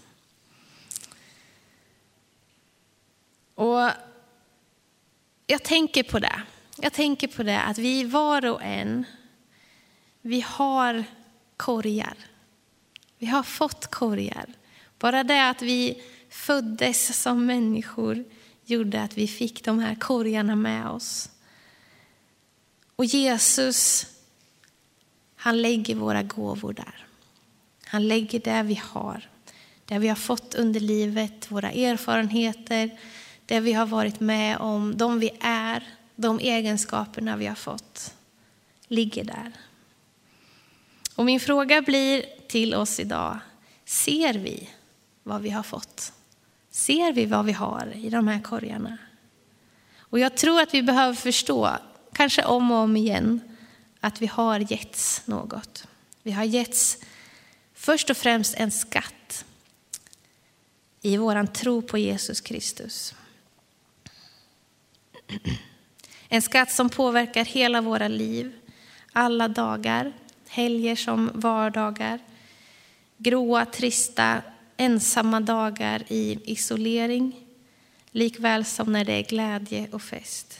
Och jag tänker på det. Jag tänker på det att vi var och en, vi har korgar. Vi har fått korgar. Bara det att vi föddes som människor gjorde att vi fick de här korgarna med oss. Och Jesus, han lägger våra gåvor där. Han lägger det vi har. Det vi har fått under livet, våra erfarenheter, det vi har varit med om, de vi är, de egenskaperna vi har fått, ligger där. Och min fråga blir till oss idag, ser vi vad vi har fått? Ser vi vad vi har i de här korgarna? Och jag tror att vi behöver förstå, kanske om och om igen, att vi har getts något. Vi har getts först och främst en skatt i våran tro på Jesus Kristus. En skatt som påverkar hela våra liv, alla dagar, helger som vardagar, gråa, trista, ensamma dagar i isolering, likväl som när det är glädje och fest.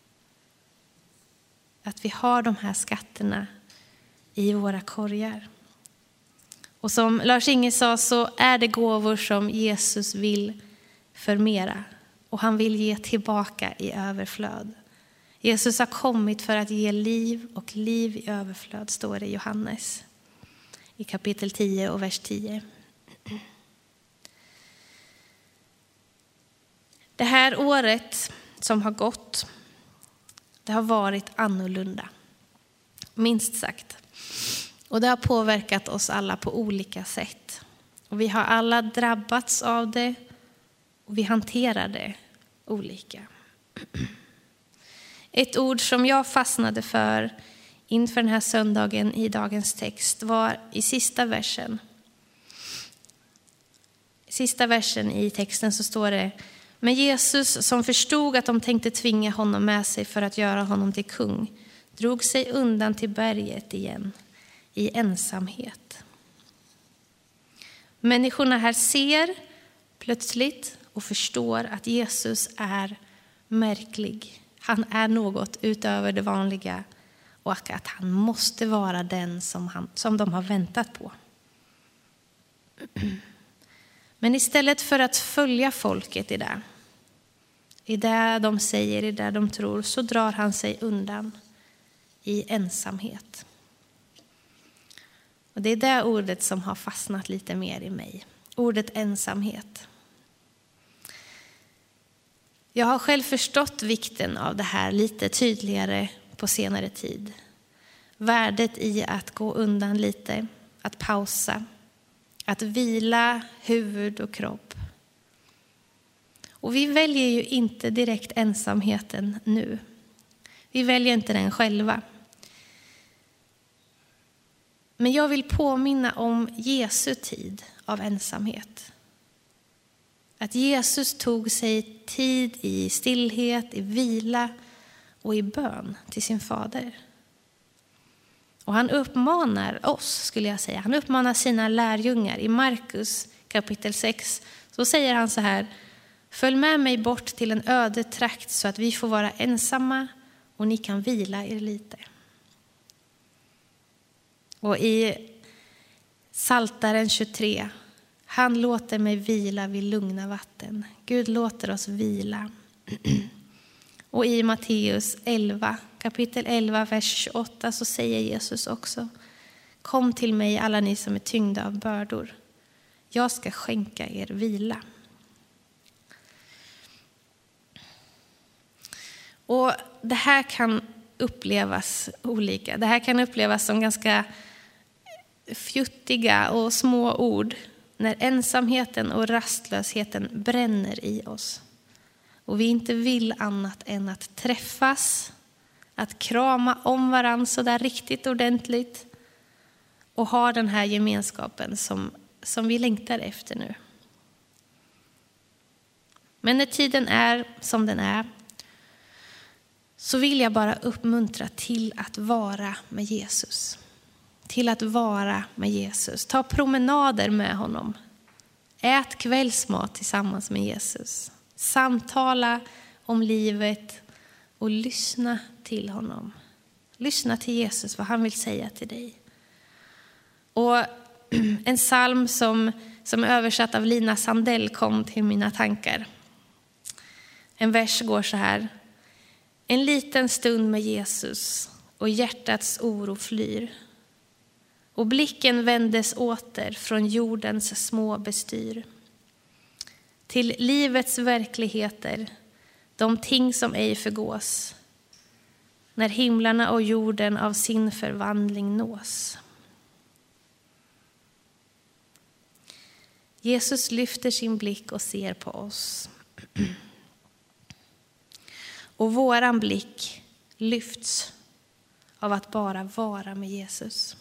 Att vi har de här skatterna i våra korgar. Och som Lars-Inge sa, så är det gåvor som Jesus vill förmera. Och han vill ge tillbaka i överflöd. Jesus har kommit för att ge liv, och liv i överflöd, står det i Johannes i kapitel 10 och vers 10. Det här året som har gått, det har varit annorlunda. Minst sagt. Och det har påverkat oss alla på olika sätt. Och vi har alla drabbats av det och vi hanterar det olika. Ett ord som jag fastnade för inför den här söndagen i dagens text var i sista versen. I sista versen i texten så står det: men Jesus, som förstod att de tänkte tvinga honom med sig för att göra honom till kung, drog sig undan till berget igen i ensamhet. Människorna här ser plötsligt och förstår att Jesus är märklig. Han är något utöver det vanliga och att han måste vara den som de har väntat på. Men istället för att följa folket i det de säger, i det de tror, så drar han sig undan i ensamhet. Och det är det ordet som har fastnat lite mer i mig. Ordet ensamhet. Jag har själv förstått vikten av det här lite tydligare på senare tid. Värdet i att gå undan lite, att pausa, att vila huvud och kropp. Och vi väljer ju inte direkt ensamheten nu. Vi väljer inte den själva. Men jag vill påminna om Jesu tid av ensamhet. Att Jesus tog sig tid i stillhet, i vila och i bön till sin fader. Och han uppmanar oss, skulle jag säga. Han uppmanar sina lärjungar i Markus kapitel 6. Så säger han så här: följ med mig bort till en öde trakt så att vi får vara ensamma och ni kan vila er lite. Och i Psaltaren 23: han låter mig vila vid lugna vatten. Gud låter oss vila. Och i Matteus 11, kapitel 11, vers 28 så säger Jesus också: kom till mig alla ni som är tyngda av bördor. Jag ska skänka er vila. Och det här kan upplevas olika. Det här kan upplevas som ganska fjuttiga och små ord när ensamheten och rastlösheten bränner i oss. Och vi inte vill annat än att träffas, att krama om varandra så där riktigt ordentligt och ha den här gemenskapen som vi längtar efter nu. Men när tiden är som den är så vill jag bara uppmuntra till att vara med Jesus. Till att vara med Jesus. Ta promenader med honom. Ät kvällsmat tillsammans med Jesus. Samtala om livet och lyssna till honom. Lyssna till Jesus, vad han vill säga till dig. Och en psalm som är översatt av Lina Sandell kom till mina tankar. En vers går så här: en liten stund med Jesus och hjärtats oro flyr. Och blicken vändes åter från jordens små bestyr. Till livets verkligheter, de ting som ej förgås. När himlarna och jorden av sin förvandling nås. Jesus lyfter sin blick och ser på oss. Och våran blick lyfts av att bara vara med Jesus.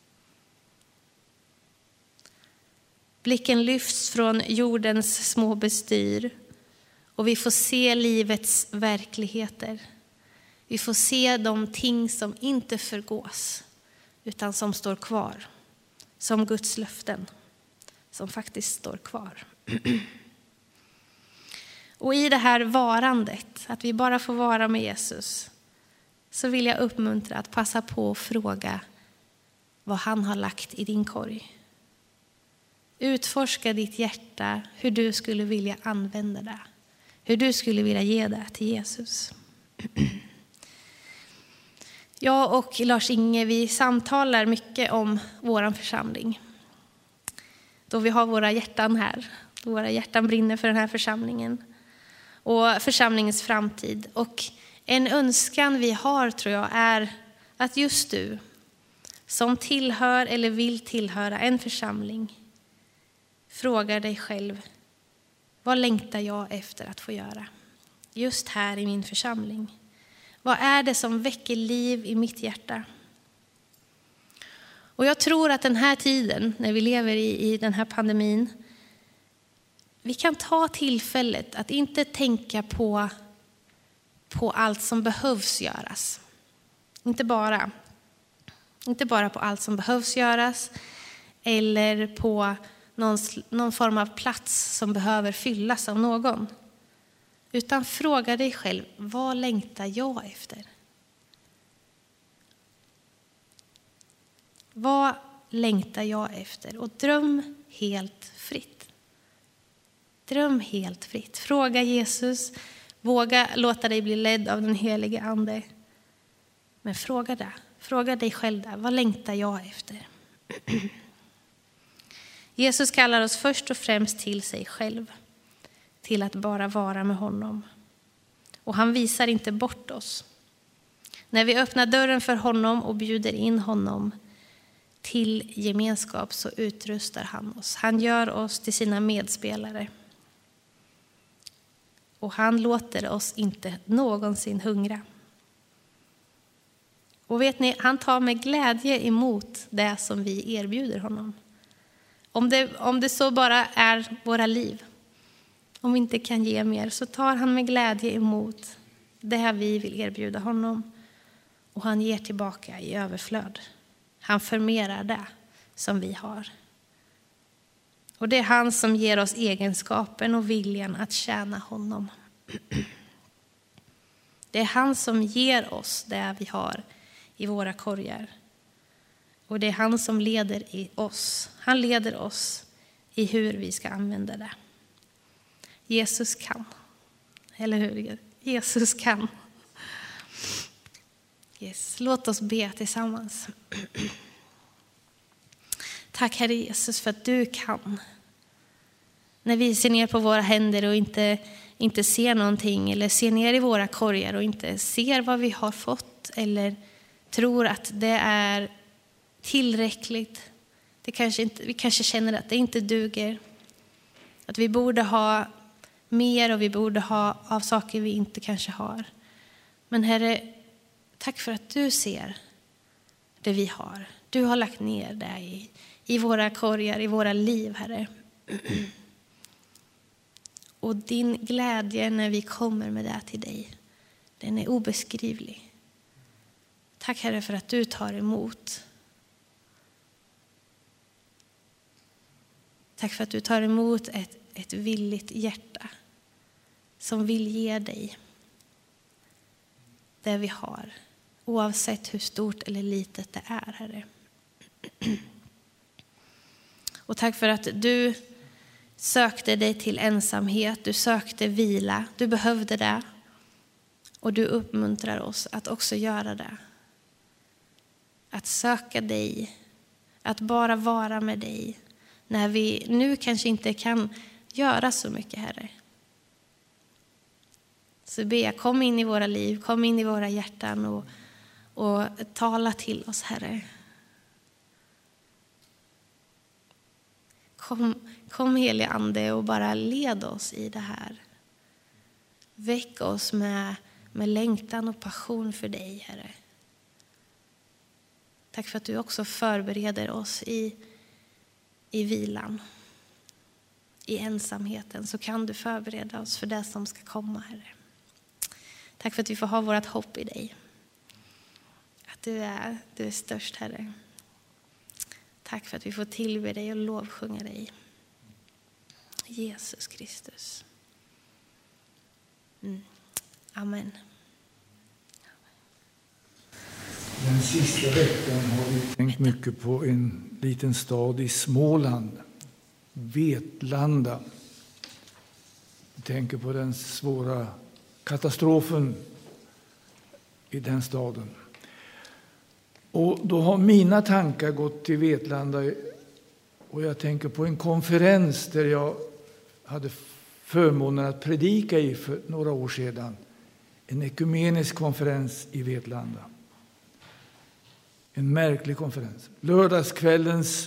Blicken lyfts från jordens små bestyr och vi får se livets verkligheter. Vi får se de ting som inte förgås utan som står kvar. Som Guds löften som faktiskt står kvar. Och i det här varandet, att vi bara får vara med Jesus, så vill jag uppmuntra att passa på att fråga vad han har lagt i din korg. Utforska ditt hjärta, hur du skulle vilja använda det. Hur du skulle vilja ge det till Jesus. Jag och Lars-Inge, vi samtalar mycket om våran församling. Då vi har våra hjärtan här. Då våra hjärtan brinner för den här församlingen. och församlingens framtid. Och en önskan vi har, tror jag, är att just du som tillhör eller vill tillhöra en församling frågar dig själv: vad längtar jag efter att få göra just här i min församling? Vad är det som väcker liv i mitt hjärta? Och jag tror att den här tiden, när vi lever i den här pandemin, vi kan ta tillfället att inte tänka på allt som behövs göras. Inte bara på allt som behövs göras eller på någon form av plats som behöver fyllas av någon. Utan fråga dig själv: vad längtar jag efter? Vad längtar jag efter? Och dröm helt fritt. Dröm helt fritt. Fråga Jesus. Våga låta dig bli ledd av den helige ande. Men fråga dig själv där: vad längtar jag efter? Jesus kallar oss först och främst till sig själv. Till att bara vara med honom. Och han visar inte bort oss. När vi öppnar dörren för honom och bjuder in honom till gemenskap, så utrustar han oss. Han gör oss till sina medspelare. Och han låter oss inte någonsin hungra. Och vet ni, han tar med glädje emot det som vi erbjuder honom. Om det så bara är våra liv. Om vi inte kan ge mer, så tar han med glädje emot det vi vill erbjuda honom. Och han ger tillbaka i överflöd. Han förmerar det som vi har. Och det är han som ger oss egenskapen och viljan att tjäna honom. Det är han som ger oss det vi har i våra korgar. Och det är han som leder i oss. Han leder oss i hur vi ska använda det. Jesus kan. Eller hur? Jesus kan. Yes. Låt oss be tillsammans. Tack Herre Jesus för att du kan. När vi ser ner på våra händer och inte ser någonting, eller ser ner i våra korgar och inte ser vad vi har fått, eller tror att det är tillräckligt. Vi kanske känner att det inte duger. Att vi borde ha mer och vi borde ha av saker vi inte kanske har. Men Herre, tack för att du ser det vi har. Du har lagt ner det i våra korgar, i våra liv, Herre. Och din glädje när vi kommer med det till dig, den är obeskrivlig. Tack Herre för att du tar emot. Tack för att du tar emot ett villigt hjärta som vill ge dig det vi har. Oavsett hur stort eller litet det är, Herre. Och tack för att du sökte dig till ensamhet. Du sökte vila. Du behövde det. Och du uppmuntrar oss att också göra det. Att söka dig. Att bara vara med dig. När vi nu kanske inte kan göra så mycket, Herre. Så be jag, kom in i våra liv. Kom in i våra hjärtan och tala till oss, Herre. Kom helige ande och bara led oss i det här. Väck oss med längtan och passion för dig, Herre. Tack för att du också förbereder oss i vilan. I ensamheten så kan du förbereda oss för det som ska komma, Herre. Tack för att vi får ha vårt hopp i dig. Att du är störst, Herre. Tack för att vi får tillbe dig och lovsjunga dig. Jesus Kristus. Amen. Den sista veckan har vi tänkt mycket på en liten stad i Småland. Vetlanda. Vi tänker på den svåra katastrofen i den staden. Och då har mina tankar gått till Vetlanda, och jag tänker på en konferens där jag hade förmånen att predika i för några år sedan. En ekumenisk konferens i Vetlanda. En märklig konferens. Lördagskvällens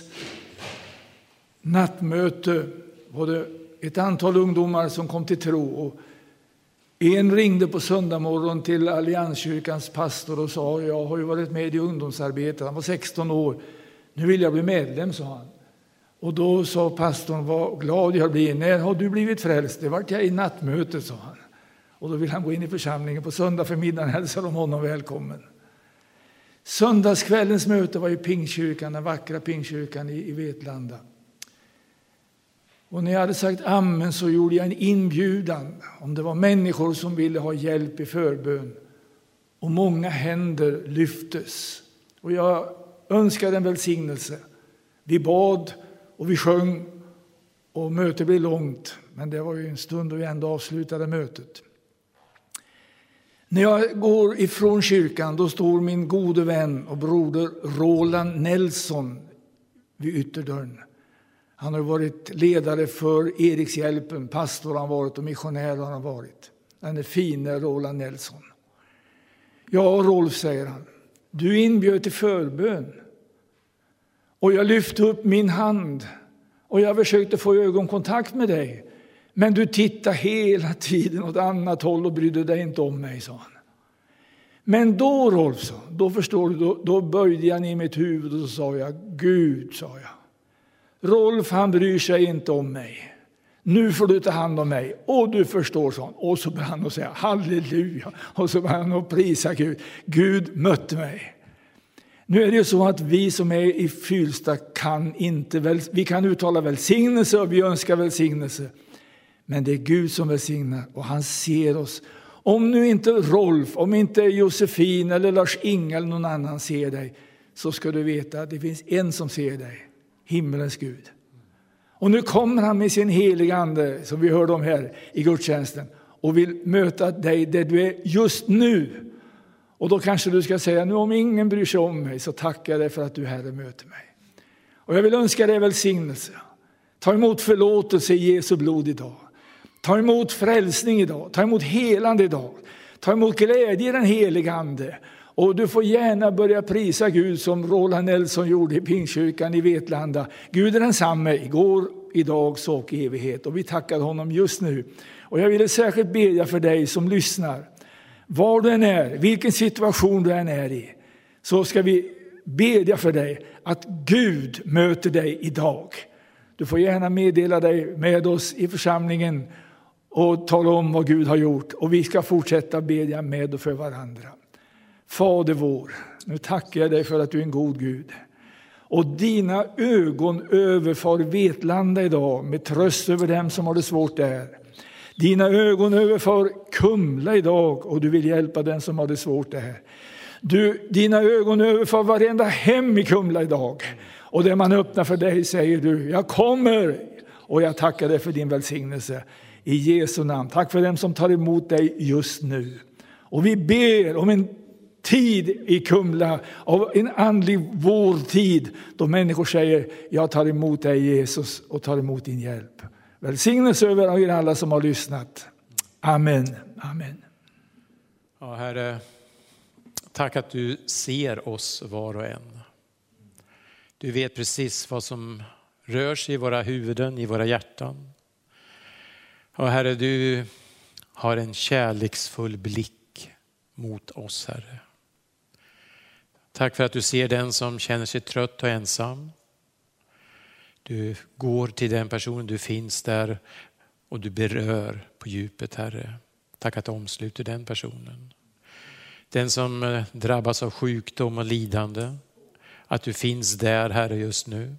nattmöte var det ett antal ungdomar som kom till tro. Och en ringde på söndag morgon till Allianskyrkans pastor och sa: jag har ju varit med i ungdomsarbetet. Han var 16 år. Nu vill jag bli medlem, sa han. Och då sa pastorn: vad glad jag blir. När har du blivit frälst? Det var jag i nattmötet, sa han. Och då vill han gå in i församlingen på söndag förmiddagen, hälsar de honom välkommen. Söndagskvällens möte var i Pingstkyrkan, den vackra Pingstkyrkan i Vetlanda. Och när jag hade sagt amen så gjorde jag en inbjudan om det var människor som ville ha hjälp i förbön. Och många händer lyftes. Och jag önskade en välsignelse. Vi bad och vi sjöng och mötet blev långt. Men det var ju en stund då vi ändå avslutade mötet. När jag går ifrån kyrkan då står min gode vän och broder Roland Nelson vid ytterdörren. Han har varit ledare för Erikshjälpen, pastor har han varit och missionär har han varit. Den är fine Roland Nelson. Ja, Rolf, säger han, du inbjöd till förbön. Och jag lyfte upp min hand och jag försökte få ögonkontakt med dig. Men du tittade hela tiden åt annat håll och brydde dig inte om mig, sa han. Men då, Rolf, då förstår du, då böjde jag ner mitt huvud och så sa jag: Gud, sa jag. Rolf, han bryr sig inte om mig. Nu får du ta hand om mig. Och du förstår, så. Och så började han att säga halleluja. Och så började han att prisa Gud. Gud mötte mig. Nu är det ju så att vi som är i Fylsta vi kan uttala välsignelse och vi önskar välsignelse. Men det är Gud som välsignar och han ser oss. Om nu inte Rolf, om inte Josefin eller Lars-Inge eller någon annan ser dig, så ska du veta att det finns en som ser dig. Himmelens Gud. Och nu kommer han med sin heliga ande, som vi hörde om här i gudstjänsten, och vill möta dig där du är just nu. Och då kanske du ska säga: nu om ingen bryr sig om mig så tackar jag dig för att du, Herre, möter mig. Och jag vill önska dig välsignelse. Ta emot förlåtelse i Jesu blod idag. Ta emot frälsning idag. Ta emot helande idag. Ta emot glädje i den heliga ande. Och du får gärna börja prisa Gud som Roland Nelson gjorde i Pingstkyrkan i Vetlanda. Gud är densamme igår, idag så och i evighet. Och vi tackar honom just nu. Och jag vill särskilt bedja för dig som lyssnar. Var du än är, vilken situation du än är i, så ska vi bedja för dig att Gud möter dig idag. Du får gärna meddela dig med oss i församlingen och tala om vad Gud har gjort. Och vi ska fortsätta bedja med och för varandra. Fader vår, nu tackar jag dig för att du är en god Gud. Och dina ögon överfar Vetlanda idag med tröst över dem som har det svårt där. Dina ögon överfar Kumla idag och du vill hjälpa den som har det svårt där. Dina ögon överfar varenda hem i Kumla idag. Och det man öppnar för dig säger du: jag kommer. Och jag tackar dig för din välsignelse i Jesu namn. Tack för dem som tar emot dig just nu. Och vi ber om en tid i Kumla, av en andlig vårtid, då människor säger: jag tar emot dig Jesus och tar emot din hjälp. Välsignelse över er alla som har lyssnat. Amen. Amen. Ja, Herre, tack att du ser oss var och en. Du vet precis vad som rör sig i våra huvuden, i våra hjärtan. Och Herre, du har en kärleksfull blick mot oss, Herre. Tack för att du ser den som känner sig trött och ensam. Du går till den personen, du finns där och du berör på djupet, Herre. Tack att du omsluter den personen. Den som drabbas av sjukdom och lidande, att du finns där, Herre, just nu.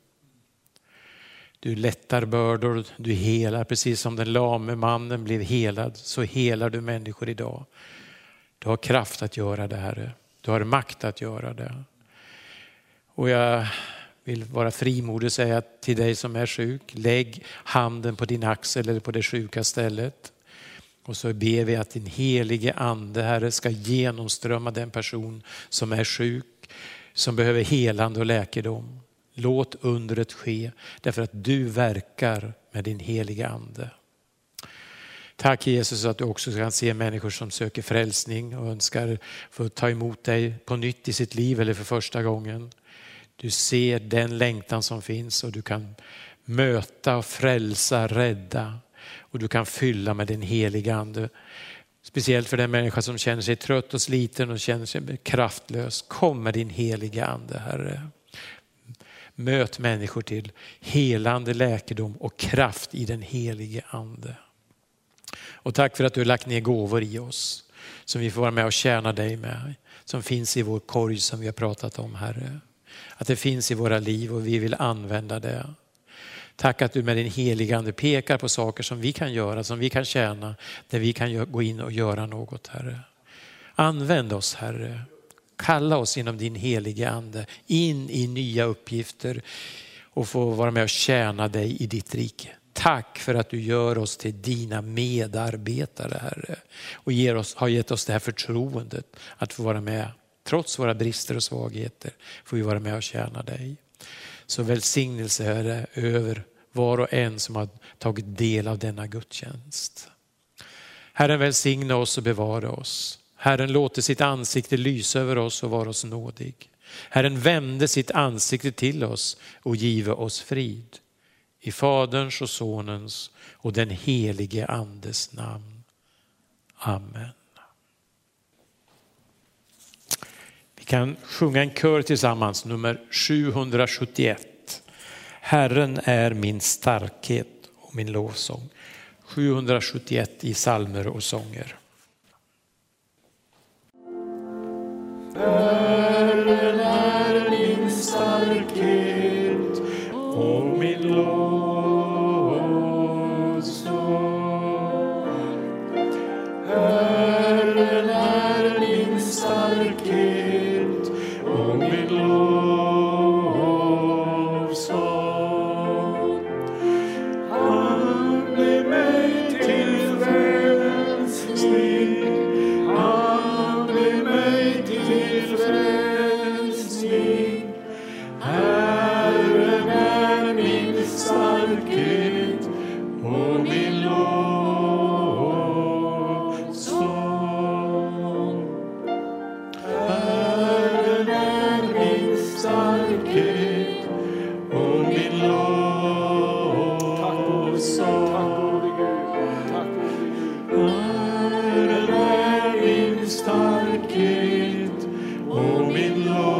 Du lättar bördor, du helar, precis som den lame mannen blev helad, så helar du människor idag. Du har kraft att göra det, Herre. Du har makt att göra det. Och jag vill vara frimodig och säga till dig som är sjuk: lägg handen på din axel eller på det sjuka stället. Och så ber vi att din helige ande, Herre, ska genomströmma den person som är sjuk, som behöver helande och läkedom. Låt undret ske, därför att du verkar med din heliga ande. Tack Jesus att du också kan se människor som söker frälsning och önskar få ta emot dig på nytt i sitt liv eller för första gången. Du ser den längtan som finns och du kan möta, frälsa, rädda och du kan fylla med din heliga ande. Speciellt för den människa som känner sig trött och sliten och känner sig kraftlös. Kom med din heliga ande, Herre. Möt människor till helande, läkedom och kraft i den helige ande. Och tack för att du har lagt ner gåvor i oss som vi får vara med och tjäna dig med. Som finns i vår korg som vi har pratat om, Herre. Att det finns i våra liv och vi vill använda det. Tack att du med din heliga ande pekar på saker som vi kan göra, som vi kan tjäna, där vi kan gå in och göra något, Herre. Använd oss, Herre. Kalla oss inom din heliga ande in i nya uppgifter och få vara med och tjäna dig i ditt rike. Tack för att du gör oss till dina medarbetare, Herre. Och har gett oss det här förtroendet att få vara med. Trots våra brister och svagheter får vi vara med och tjäna dig. Så välsignelse, Herre, över var och en som har tagit del av denna gudstjänst. Herren välsigna oss och bevara oss. Herren låter sitt ansikte lysa över oss och vara oss nådig. Herren vände sitt ansikte till oss och give oss frid. I Faderns och Sonens och den helige Andes namn. Amen. Vi kan sjunga en kör tillsammans, nummer 771. Herren är min starkhet och min lovsång. 771 i psalmer och sånger. Herren är min starkhet och min lovsång. Herren är min starkhet och min lovsång. Han blir mig till frälsning. Han blir mig till frälsning. Herren är min starkhet och min lovsång. Herren är min starkhet och min lovsång. Herren är min starkhet och min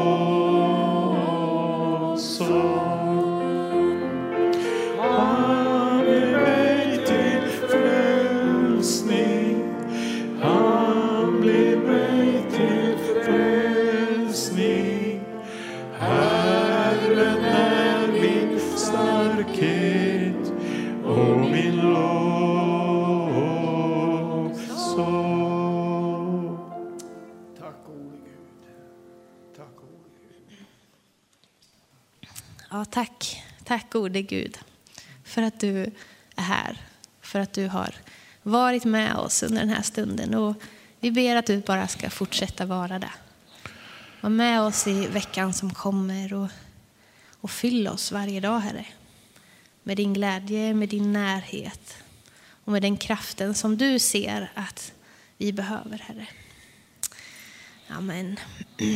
lovsång. Han blir mig till frälsning. Han blir mig till frälsning. Herren är min starkhet och min lovsång. Tack gode Gud. Tack gode Gud. Ja, tack. Tack gode Gud för att du är här. För att du har varit med oss under den här stunden. Och vi ber att du bara ska fortsätta vara där. Var med oss i veckan som kommer och fyll oss varje dag, Herre. Med din glädje, med din närhet och med den kraften som du ser att vi behöver, Herre. Amen.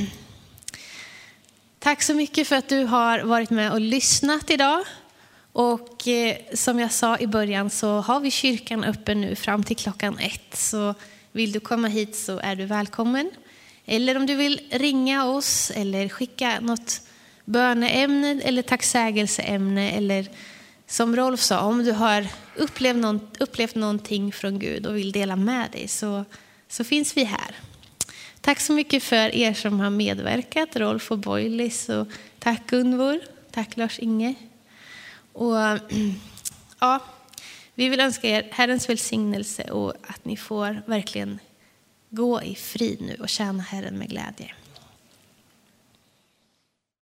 Tack så mycket för att du har varit med och lyssnat idag. Och som jag sa i början så har vi kyrkan öppen nu fram till 1:00. Så vill du komma hit så är du välkommen. Eller om du vill ringa oss eller skicka något böneämne eller tacksägelseämne. Eller som Rolf sa, om du har upplevt någonting från Gud och vill dela med dig så finns vi här. Tack så mycket för er som har medverkat, Rolf och Boilis. Och tack Gunvor, tack Lars-Inge. Och ja, vi vill önska er Herrens välsignelse och att ni får verkligen gå i frid nu och tjäna Herren med glädje.